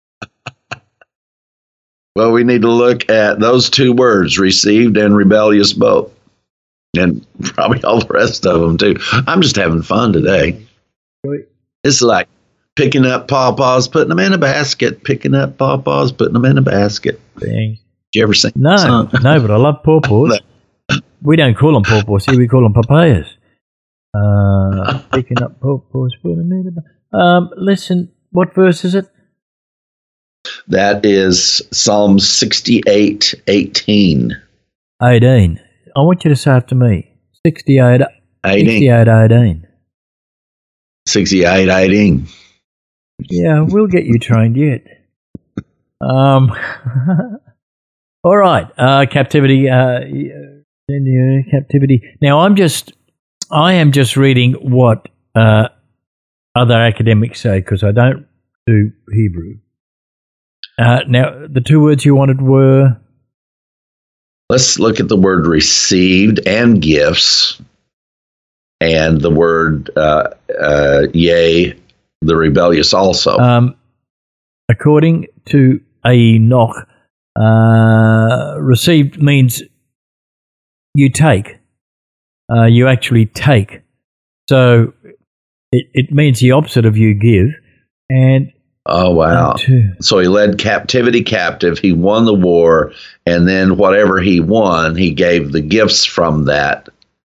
Well, we need to look at those two words, received and rebellious both. And probably all the rest of them, too. I'm just having fun today. It's like picking up pawpaws, putting them in a basket, picking up pawpaws, putting them in a basket. Dang. Did you ever sing No, that song? no, but I love pawpaws. We don't call them pawpaws here, we call them papayas. Uh, picking up pawpaws, putting them in a basket. Um, listen, what verse is it? That is Psalm sixty-eight eighteen. eighteen. I want you to say after me. sixty-eight eighteen. eighteen. sixty-eight eighteen. Yeah, we'll get you trained yet. Um, all right. Uh, captivity. Uh, captivity. Now, I'm just, I am just reading what uh, other academics say because I don't do Hebrew. Uh, now, the two words you wanted were? Let's look at the word received and gifts, and the word, uh, uh, yea, the rebellious also. Um, according to Enoch, uh, received means you take. Uh, you actually take. So it, it means the opposite of you give. And Oh, wow. So he led captivity captive. He won the war. And then whatever he won, he gave the gifts from that.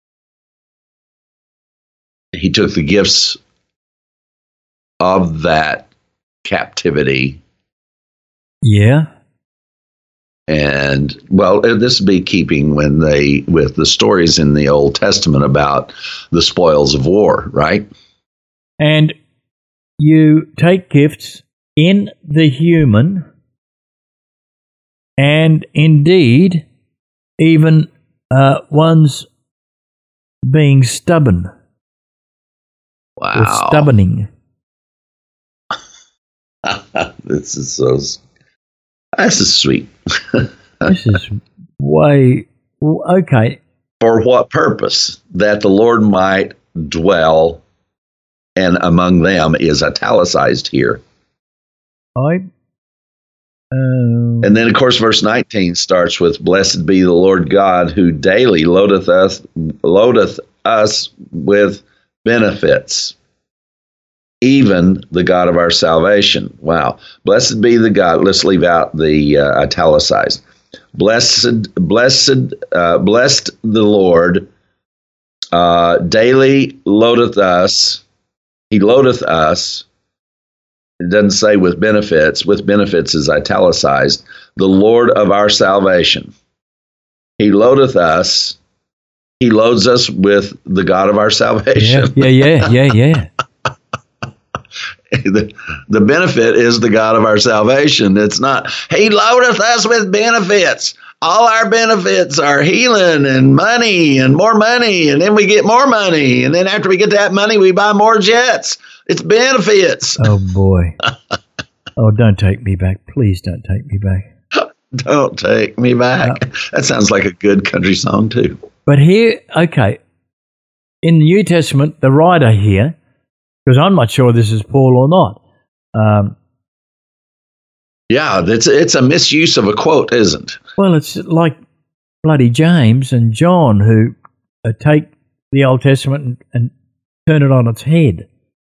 He took the gifts of that captivity. Yeah. And, well, this would be keeping when they, with the stories in the Old Testament about the spoils of war, right? And you take gifts in the human, and indeed, even uh, one's being stubborn. Wow. Or stubborning. This is so, this is sweet. This is way, okay. For what purpose? That the Lord might dwell, and among them is italicized here. I, uh, and then, of course, verse nineteen starts with, "Blessed be the Lord God, who daily loadeth us, loadeth us with benefits, even the God of our salvation." Wow. Blessed be the God. Let's leave out the uh, italicized. Blessed, blessed, uh, blessed the Lord uh, daily loadeth us. He loadeth us. It doesn't say with benefits. With benefits is italicized. The Lord of our salvation. He loadeth us. He loads us with the God of our salvation. Yeah, yeah, yeah, yeah, yeah. the, the benefit is the God of our salvation. It's not, he loadeth us with benefits. All our benefits are healing and money and more money. And then we get more money. And then after we get that money, we buy more jets. It's benefits. Oh, boy. Oh, don't take me back. Please don't take me back. Don't take me back. No. That sounds like a good country song, too. But here, okay, in the New Testament, the writer here, because I'm not sure this is Paul or not. Um, yeah, it's, it's a misuse of a quote, isn't it? Well, it's like bloody James and John who uh, take the Old Testament and, and turn it on its head.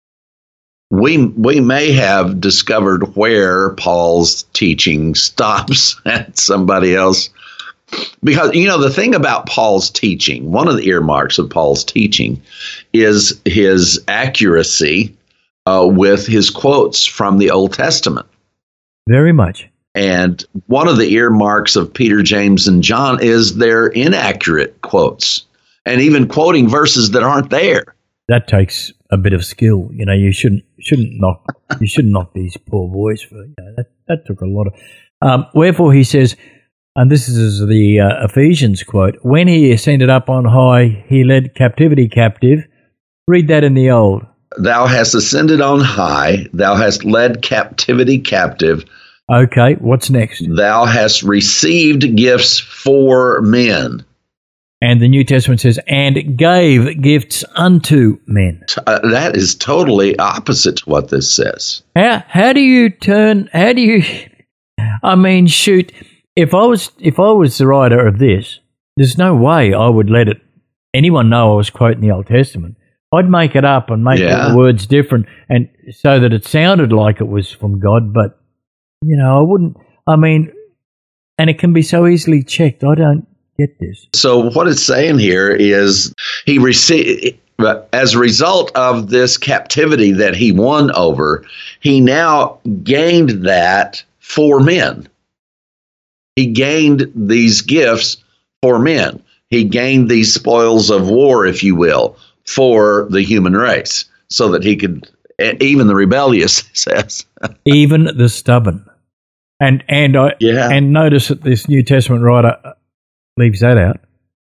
We we may have discovered where Paul's teaching stops at somebody else. Because, you know, the thing about Paul's teaching, one of the earmarks of Paul's teaching is his accuracy uh, with his quotes from the Old Testament. Very much. And one of the earmarks of Peter, James, and John is their inaccurate quotes and even quoting verses that aren't there. That takes a bit of skill. You know, you shouldn't shouldn't knock you shouldn't knock these poor boys for you know, that. That took a lot of. Um, wherefore he says. And this is the uh, Ephesians quote. When he ascended up on high, he led captivity captive. Read that in the Old. Thou hast ascended on high. Thou hast led captivity captive. Okay, what's next? Thou hast received gifts for men. And the New Testament says, and gave gifts unto men. Uh, that is totally opposite to what this says. How, how do you turn, how do you, I mean, shoot. If I was if I was the writer of this, there's no way I would let it anyone know I was quoting the Old Testament. I'd make it up and make yeah. all the words different, and so that it sounded like it was from God. But you know, I wouldn't. I mean, and it can be so easily checked. I don't get this. So what it's saying here is he received. As a result of this captivity that he won over, he now gained that for men. He gained these gifts for men. He gained these spoils of war, if you will, for the human race, so that he could, even the rebellious says. Even the stubborn. And and I yeah. and notice that this New Testament writer leaves that out.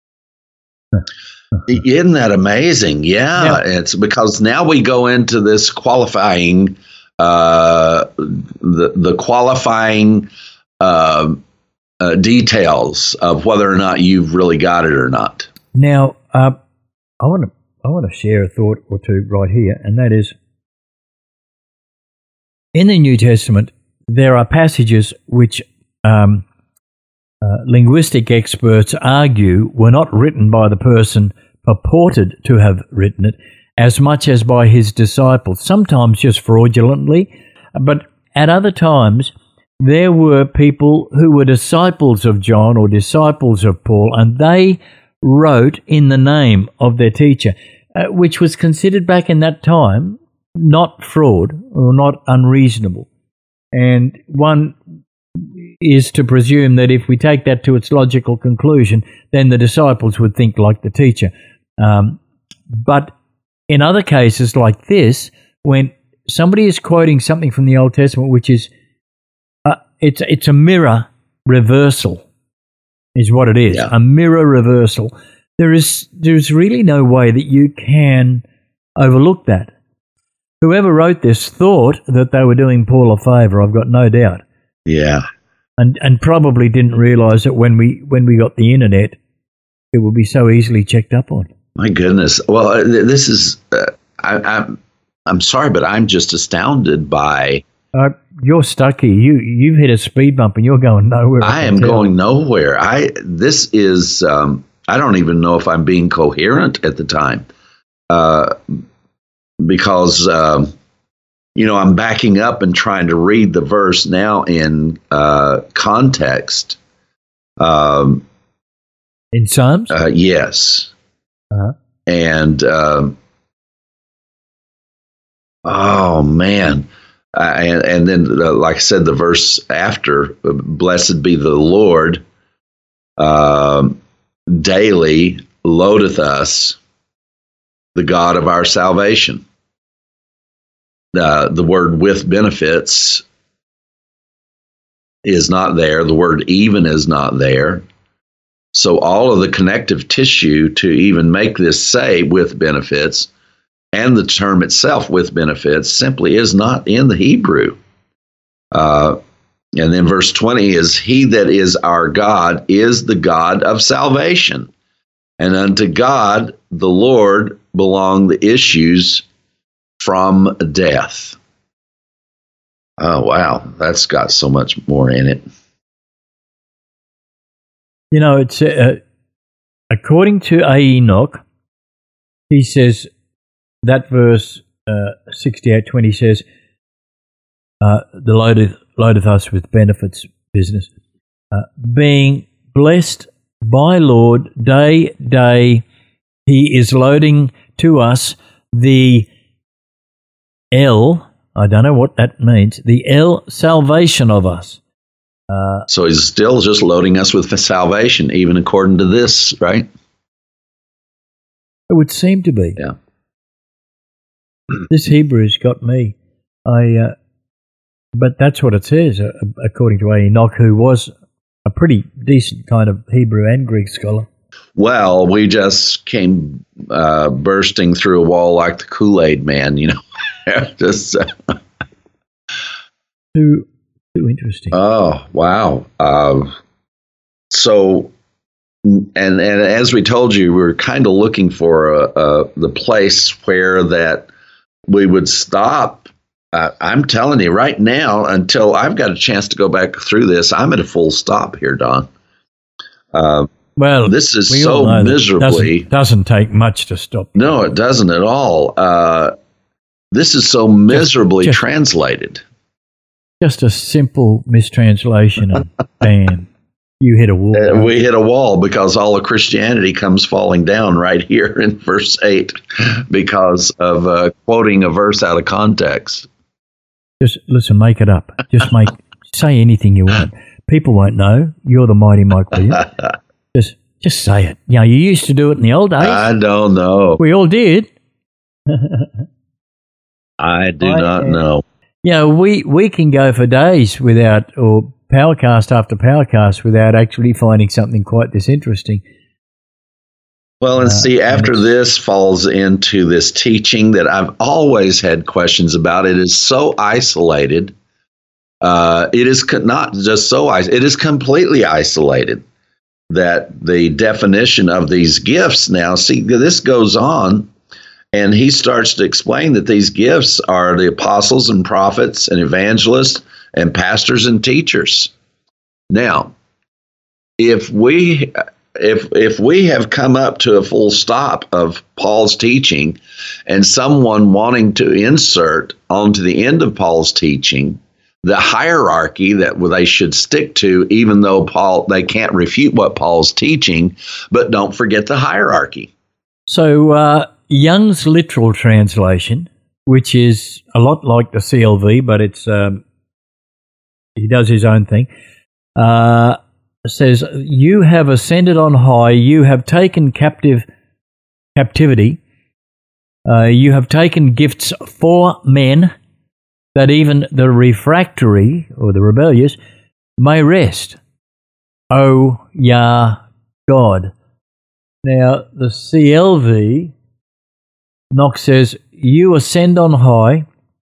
Isn't that amazing? Yeah, now, it's because now we go into this qualifying, uh, the, the qualifying uh Uh, details of whether or not you've really got it or not. Now, uh, I want to I want to share a thought or two right here, and that is, in the New Testament, there are passages which um, uh, linguistic experts argue were not written by the person purported to have written it, as much as by his disciples. Sometimes just fraudulently, but at other times. There were people who were disciples of John or disciples of Paul, and they wrote in the name of their teacher, uh, which was considered back in that time not fraud or not unreasonable. And one is to presume that if we take that to its logical conclusion, then the disciples would think like the teacher. Um, but in other cases like this, when somebody is quoting something from the Old Testament which is It's it's a mirror reversal, is what it is. Yeah. A mirror reversal. There is there's really no way that you can overlook that. Whoever wrote this thought that they were doing Paul a favour, I've got no doubt. Yeah. And and probably didn't realise that when we when we got the internet, it would be so easily checked up on. My goodness. Well, this is uh, I, I'm I'm sorry, but I'm just astounded by. Uh, you're stuck here. You you've hit a speed bump and you're going nowhere. I, I am tell. going nowhere. I this is um, I don't even know if I'm being coherent at the time, uh, because um, you know I'm backing up and trying to read the verse now in uh, context. Um, in Psalms, uh, yes. Uh-huh. and um, oh man, uh, and and then uh, like I said, the verse after, "Blessed be the Lord, um, daily loadeth us, the God of our salvation." Uh, the word "with benefits" is not there. The word "even" is not there. So all of the connective tissue to even make this say "with benefits" and the term itself "with benefits" simply is not in the Hebrew. Uh, and then verse twenty is, "He that is our God is the God of salvation, and unto God the Lord belong the issues from death." Oh, wow. That's got so much more in it. You know, it's uh, according to A. Enoch, he says, that verse uh, sixty-eight twenty says, uh, the loadeth, loadeth us with benefits business, uh, being blessed by Lord day, day, he is loading to us the El, I don't know what that means, the El salvation of us. Uh, so he's still just loading us with salvation, even according to this, right? It would seem to be. Yeah. This Hebrew's got me. I, uh, but that's what it says, uh, according to Enoch, who was a pretty decent kind of Hebrew and Greek scholar. Well, we just came uh, bursting through a wall like the Kool-Aid man, you know. just uh, too, too interesting. Oh, wow. Uh, so, and and as we told you, we were kind of looking for a, a, the place where that we would stop. Uh, I'm telling you right now, until I've got a chance to go back through this, I'm at a full stop here, Don. Uh, well, this is we so miserably. Doesn't, doesn't take much to stop. No, it doesn't at all. Uh, this is so miserably just, just, translated. Just a simple mistranslation and bam, you hit a wall. Uh, we hit a wall because all of Christianity comes falling down right here in verse eight because of uh, quoting a verse out of context. Just listen, make it up. Just make say anything you want. People won't know. You're the mighty Mike Williams. Just, just say it. You know, you used to do it in the old days. I don't know. We all did. I do I, not uh, know. You know, we, we can go for days without, or powercast after powercast, without actually finding something quite this interesting. Well, and Uh, see, and after it's- this falls into this teaching that I've always had questions about. It is so isolated. Uh, it is co- not just so isolated. It is completely isolated. That the definition of these gifts now, see, this goes on, and he starts to explain that these gifts are the apostles and prophets and evangelists and pastors and teachers. Now, if we if if we have come up to a full stop of Paul's teaching, and someone wanting to insert onto the end of Paul's teaching the hierarchy that they should stick to, even though Paul they can't refute what Paul's teaching, but don't forget the hierarchy. So uh, Young's literal translation, which is a lot like the C L V, but it's um, he does his own thing, uh, says, "You have ascended on high, you have taken captive captivity, uh, you have taken gifts for men, that even the refractory, or the rebellious, may rest. O Yah God." Now, the C L V, Knox says, "You ascend on high,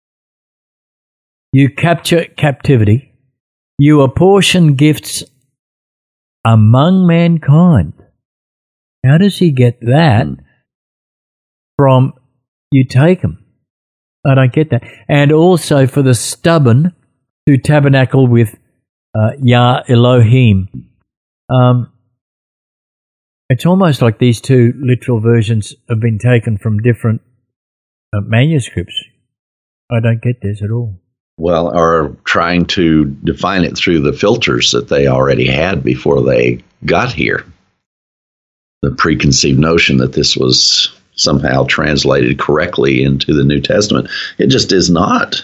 you capture captivity, you apportion gifts among mankind." How does he get that from you take them? I don't get that. And also for the stubborn to tabernacle with uh, Yah Elohim. Um, it's almost like these two literal versions have been taken from different uh, manuscripts. I don't get this at all. Well, or trying to define it through the filters that they already had before they got here. The preconceived notion that this was somehow translated correctly into the New Testament. It just is not.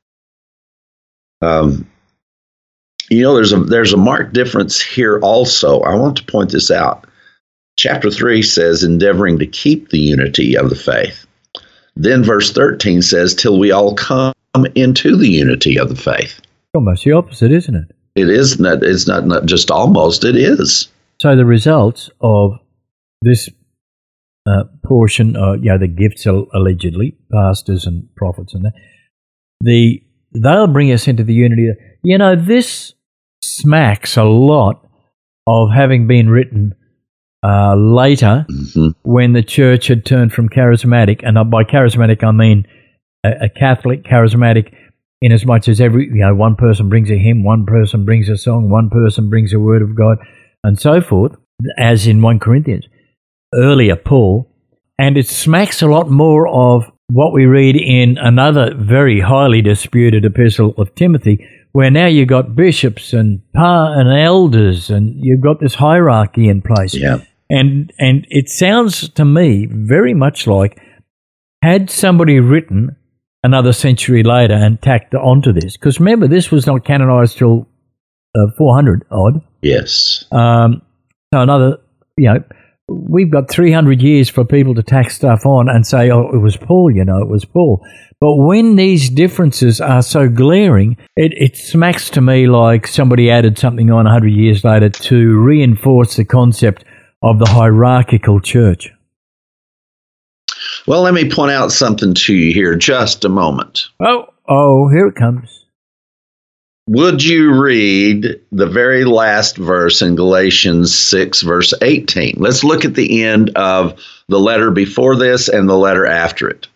Um, you know, there's a there's a marked difference here also. I want to point this out. Chapter three says, endeavoring to keep the unity of the faith. Then verse thirteen says, till we all come into the unity of the faith. Almost the opposite, isn't it? It is not, it's not, not just almost, it is. So the results of this uh, portion, uh, you know, the gifts allegedly, pastors and prophets and that, the they'll bring us into the unity. You know, this smacks a lot of having been written uh, later mm-hmm. when the church had turned from charismatic, and by charismatic I mean a, a Catholic charismatic, in as much as every, you know, one person brings a hymn, one person brings a song, one person brings a word of God, and so forth, as in First Corinthians. Earlier, Paul, and it smacks a lot more of what we read in another very highly disputed epistle of Timothy, where now you've got bishops and pa and elders, and you've got this hierarchy in place. Yeah. And and it sounds to me very much like, had somebody written another century later and tacked onto this, because remember, this was not canonized till uh, four hundred odd. Yes. Um, so another, you know, we've got three hundred years for people to tack stuff on and say, oh, it was Paul, you know, it was Paul. But when these differences are so glaring, it, it smacks to me like somebody added something on one hundred years later to reinforce the concept of the hierarchical church. Well, let me point out something to you here, just a moment. Oh, oh, here it comes. Would you read the very last verse in Galatians six, verse eighteen? Let's look at the end of the letter before this and the letter after it.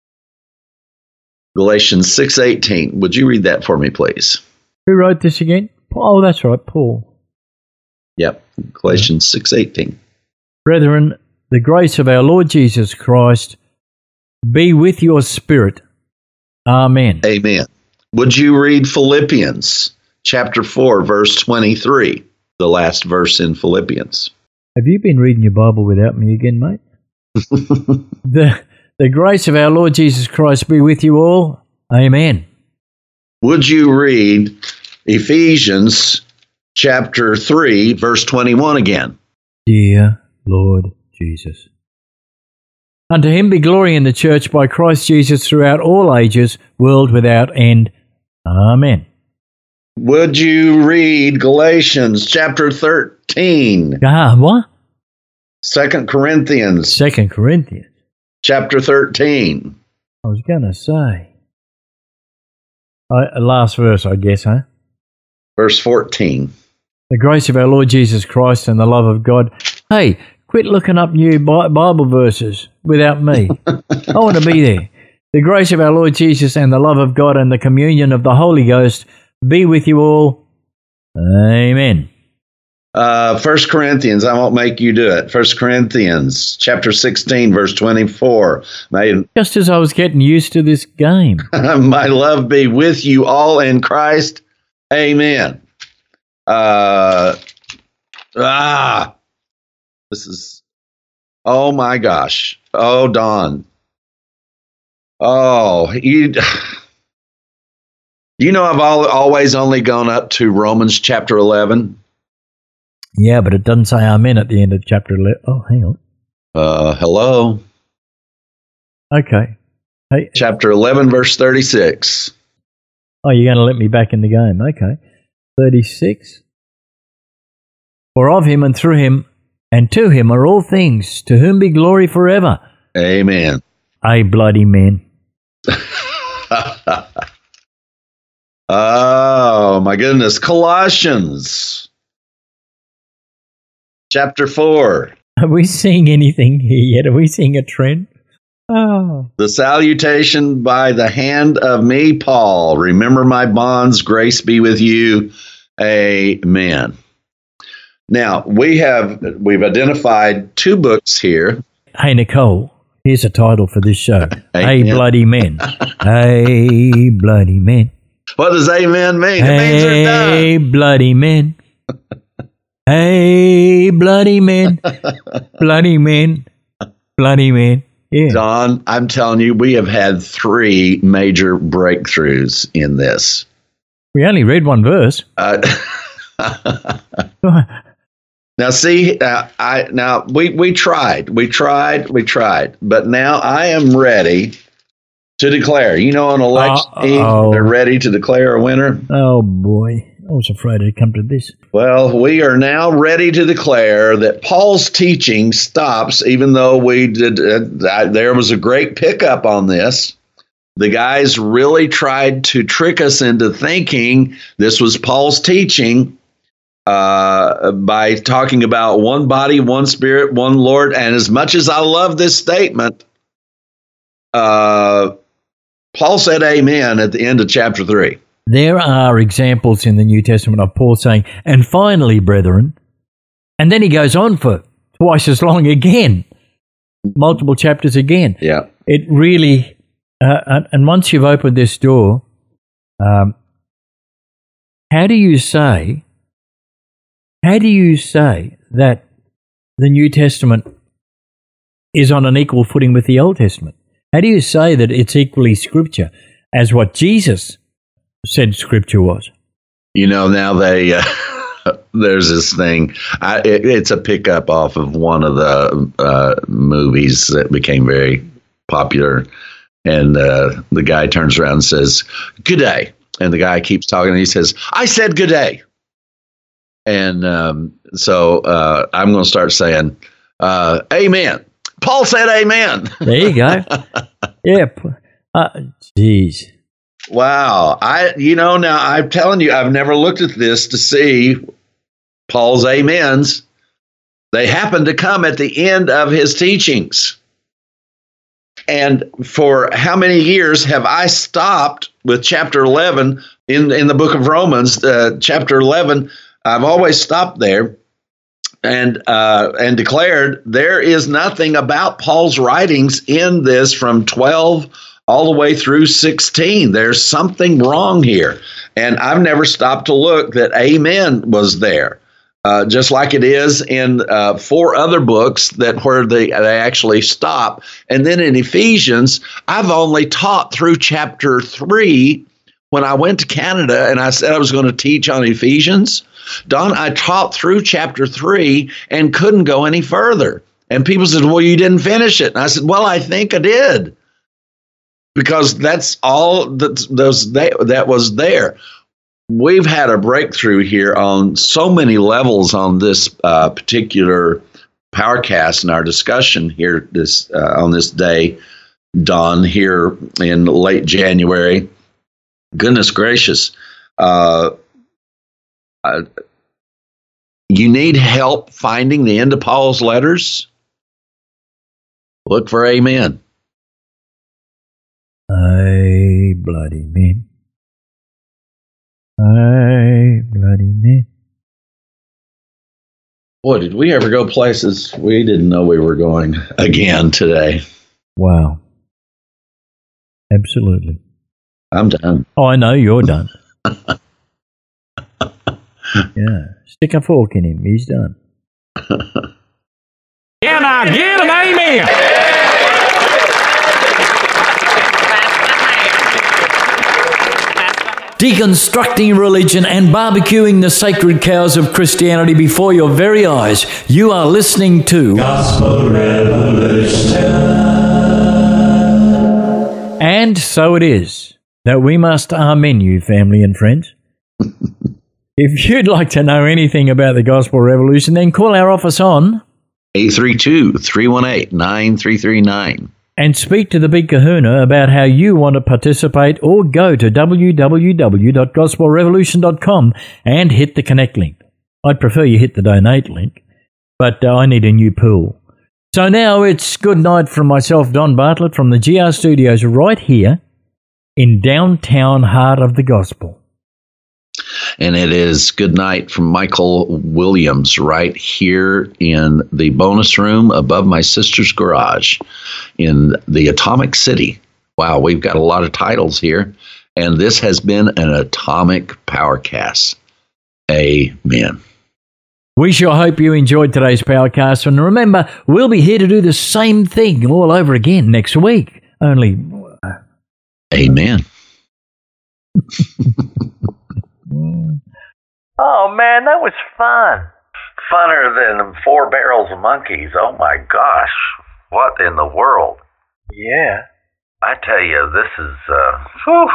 Galatians six eighteen. Would you read that for me, please? Who wrote this again? Oh, that's right, Paul. Yep, Galatians six eighteen. Brethren, the grace of our Lord Jesus Christ be with your spirit. Amen. Amen. Would you read Philippians chapter four, verse twenty-three, the last verse in Philippians? Have you been reading your Bible without me again, mate? the, the grace of our Lord Jesus Christ be with you all. Amen. Would you read Ephesians chapter three, verse twenty-one again? Dear Lord Jesus. Unto him be glory in the church by Christ Jesus throughout all ages, world without end. Amen. Would you read Galatians chapter thirteen? Ah, what? Second Corinthians. Second Corinthians. Chapter thirteen. I was going to say. Uh, last verse, I guess, huh? Verse fourteen. The grace of our Lord Jesus Christ and the love of God. Hey, quit looking up new Bible verses without me. I want to be there. The grace of our Lord Jesus and the love of God and the communion of the Holy Ghost be with you all. Amen. Uh, First Corinthians, I won't make you do it. First Corinthians chapter sixteen, verse twenty-four. May, Just as I was getting used to this game. my love be with you all in Christ. Amen. Uh, ah, this is, oh my gosh. Oh, Don. Oh, you, you know, I've al- always only gone up to Romans chapter eleven. Yeah, but it doesn't say amen at the end of chapter eleven. Oh, hang on. Uh, hello. Okay. Hey, Chapter eleven, verse thirty-six. oh, you're going to let me back in the game. Okay. thirty-six. For of him and through him and to him are all things, to whom be glory forever. Amen. Aye, bloody man. Oh, my goodness. Colossians chapter four. Are we seeing anything here yet? Are we seeing a trend? Oh. The salutation by the hand of me, Paul. Remember my bonds. Grace be with you. Amen. Now, we have, we've identified two books here. Hey, Nicole, here's a title for this show. Amen. Hey, bloody men. Hey, bloody men. What does amen mean? It means they're done. Hey, bloody men. Hey, bloody men. Bloody men. Bloody men. yeah. Don, I'm telling you, we have had three major breakthroughs in this. We only read one verse. Uh, now, see, uh, I now we we tried, we tried, we tried, but now I am ready to declare. You know, on election Uh, eve, oh. they're ready to declare a winner. Oh, boy. I was afraid it'd come to this. Well, we are now ready to declare that Paul's teaching stops, even though we did. Uh, there was a great pickup on this. The guys really tried to trick us into thinking this was Paul's teaching uh, by talking about one body, one spirit, one Lord. And as much as I love this statement, uh, Paul said amen at the end of chapter three. There are examples in the New Testament of Paul saying, and finally, brethren, and then he goes on for twice as long again, multiple chapters again. Yeah. It really, uh, and once you've opened this door, um, how do you say, how do you say that the New Testament is on an equal footing with the Old Testament? How do you say that it's equally Scripture as what Jesus said Scripture was? You know, now they uh, there's this thing. I, it, it's a pickup off of one of the uh, movies that became very popular, and uh, the guy turns around and says, "Good day," and the guy keeps talking, and he says, "I said good day," and um, so uh, I'm going to start saying, uh, "Amen." Paul said, "Amen." There you go. Yep. Uh, geez. Wow. I, you know, now I'm telling you, I've never looked at this to see Paul's amens. They happen to come at the end of his teachings. And for how many years have I stopped with chapter eleven in, in the book of Romans, uh, chapter eleven? I've always stopped there and, uh, and declared there is nothing about Paul's writings in this from twelve all the way through sixteen. There's something wrong here. And I've never stopped to look that amen was there, uh, just like it is in uh, four other books that where they, they actually stop. And then in Ephesians, I've only taught through chapter three. When I went to Canada and I said I was going to teach on Ephesians, Don, I taught through chapter three and couldn't go any further. And people said, well, you didn't finish it. And I said, well, I think I did. Because that's all that those that was there. We've had a breakthrough here on so many levels on this uh, particular PowerCast and our discussion here this uh, on this day, Don, here in late January. Goodness gracious, uh, uh, you need help finding the end of Paul's letters? Look for amen. Aye, bloody man. Aye, bloody man. Boy, did we ever go places we didn't know we were going again today. Wow. Absolutely. I'm done. Oh, I know, you're done. Yeah. Stick a fork in him. He's done. Can I get an amen? Deconstructing religion and barbecuing the sacred cows of Christianity before your very eyes. You are listening to Gospel Revolution. And so it is that we must amen you, family and friends. If you'd like to know anything about the Gospel Revolution, then call our office on eight three two, three one eight, nine three three nine. And speak to the Big Kahuna about how you want to participate, or go to w w w dot gospel revolution dot com and hit the connect link. I'd prefer you hit the donate link, but uh, I need a new pool. So now it's good night from myself, Don Bartlett, from the G R Studios right here in downtown heart of the gospel. And it is good night from Michael Williams right here in the bonus room above my sister's garage in the Atomic City. Wow, we've got a lot of titles here. And this has been an Atomic PowerCast. Amen. We sure hope you enjoyed today's Powercast. And remember, we'll be here to do the same thing all over again next week. Only... Amen. Oh, man, that was fun. Funner than Four Barrels of Monkeys. Oh, my gosh. What in the world? Yeah. I tell you, this is, uh, whew.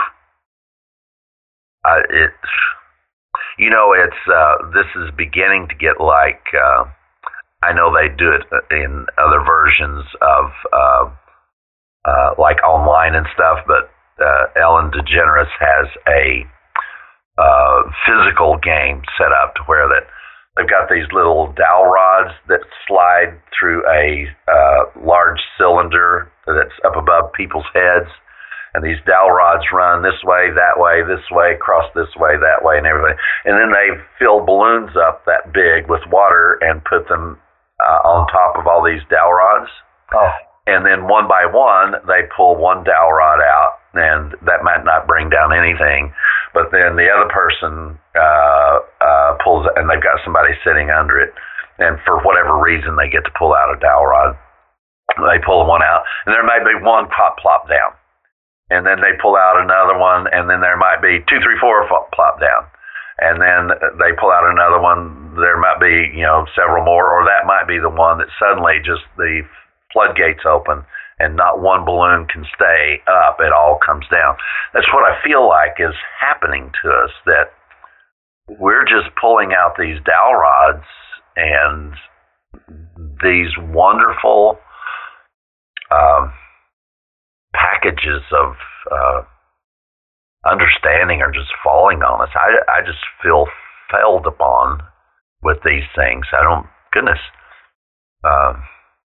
I, it's, you know, it's, uh, this is beginning to get like, uh, I know they do it in other versions of, uh, uh, like online and stuff, but, uh, Ellen DeGeneres has a, uh, physical game set up to where that they've got these little dowel rods that slide through a, uh, large cylinder that's up above people's heads. And these dowel rods run this way, that way, this way, across this way, that way, and everything. And then they fill balloons up that big with water and put them uh, on top of all these dowel rods. Oh. And then one by one, they pull one dowel rod out, and that might not bring down anything. But then the other person uh, uh, pulls, and they've got somebody sitting under it. And for whatever reason, they get to pull out a dowel rod. They pull one out, and there may be one plop, plop down. And then they pull out another one, and then there might be two, three, four plop down. And then they pull out another one. There might be, you know, several more, or that might be the one that suddenly just the floodgates open and not one balloon can stay up. It all comes down. That's what I feel like is happening to us, that we're just pulling out these dowel rods, and these wonderful um, packages of uh, understanding are just falling on us. I, I just feel failed upon with these things. I don't, goodness. Um,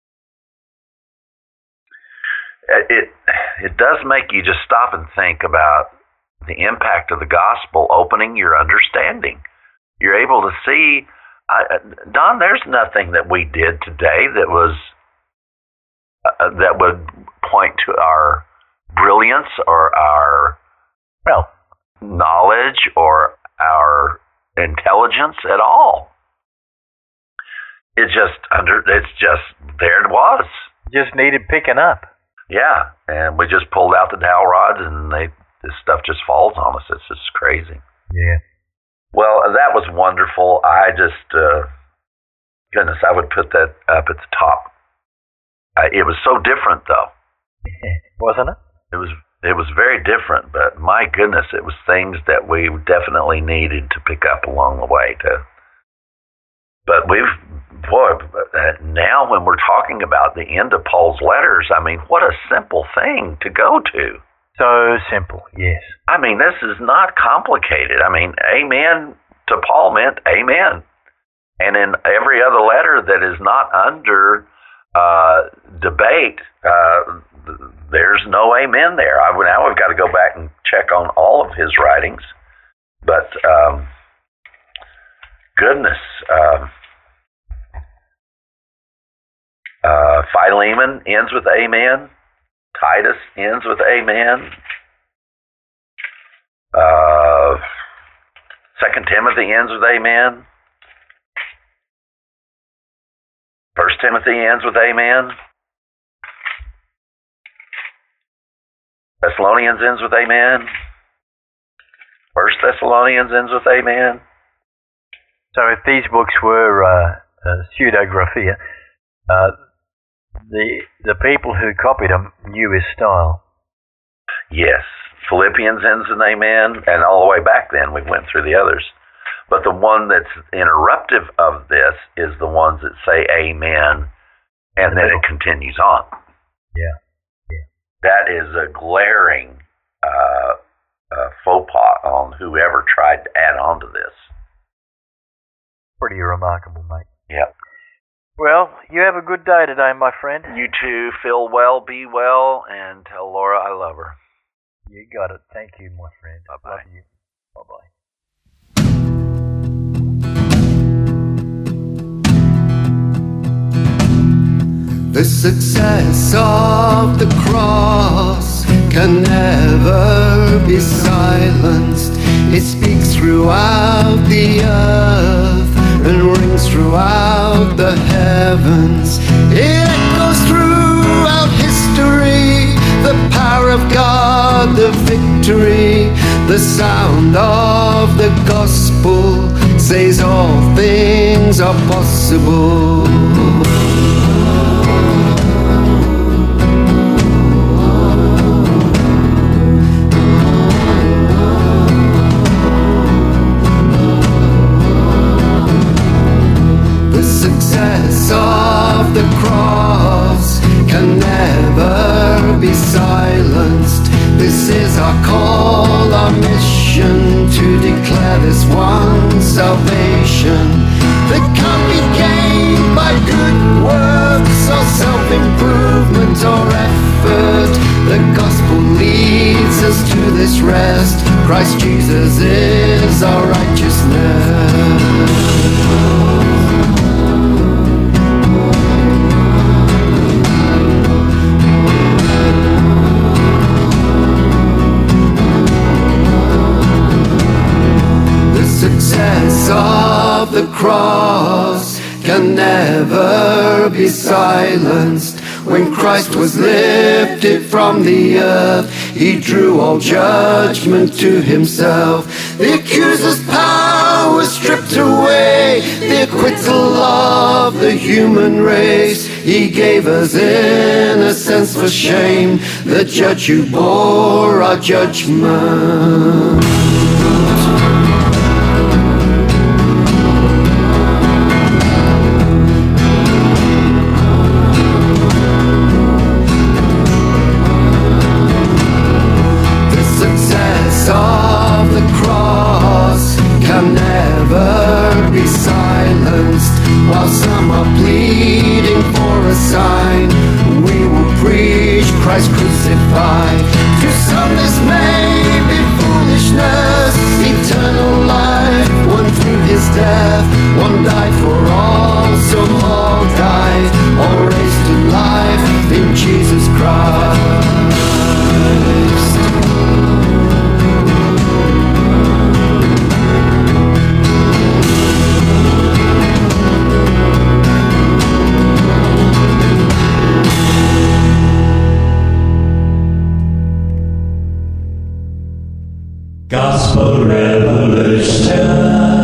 it, it does make you just stop and think about the impact of the gospel opening your understanding. You're able to see, I, Don, there's nothing that we did today that was Uh, that would point to our brilliance or our, well, knowledge or our intelligence at all. It just under, it's just, there it was. Just needed picking up. Yeah, and we just pulled out the dowel rods, and they, this stuff just falls on us. It's just crazy. Yeah. Well, that was wonderful. I just, uh, goodness, I would put that up at the top. Uh, it was so different, though. Wasn't it? It was. It was very different, but my goodness, it was things that we definitely needed to pick up along the way. To, but we've, boy, now when we're talking about the end of Paul's letters, I mean, what a simple thing to go to. So simple, yes. I mean, this is not complicated. I mean, amen to Paul meant amen, and in every other letter that is not under Uh, debate, uh, there's no amen there. I, now I've got to go back and check on all of his writings. But, um, goodness, um, uh, Philemon ends with amen. Titus ends with amen. Uh, Second Timothy ends with amen. First Timothy ends with amen. Thessalonians ends with amen. First Thessalonians ends with amen. So if these books were uh, uh, pseudographia, uh, the the people who copied them knew his style. Yes. Philippians ends with amen, and all the way back then we went through the others. But the one that's interruptive of this is the ones that say amen, and then it continues on. Yeah. Yeah. That is a glaring uh, uh, faux pas on whoever tried to add on to this. Pretty remarkable, mate. Yep. Well, you have a good day today, my friend. You too. Feel well, be well, and tell Laura I love her. You got it. Thank you, my friend. Bye-bye. Love you. Bye-bye. The success of the cross can never be silenced. It speaks throughout the earth and rings through throughout the heavens. It echoes throughout history. The power of God, the victory, the sound of the gospel says all things are possible. The success of the cross can never be silenced. This is our call, our mission, to declare this one salvation that can't be gained by good works or self-improvement or effort. The gospel leads us to this rest. Christ Jesus is our righteousness. Of the cross can never be silenced. When Christ was lifted from the earth, he drew all judgment to himself. The accuser's power was stripped away, the acquittal of the human race. He gave us innocence for shame, the judge who bore our judgment. While some are pleading for a sign, we will preach Christ crucified. To some this may be foolishness, eternal life, one through his death. One died for all, so all died, all raised to life in Jesus Christ. Gospel Revolution.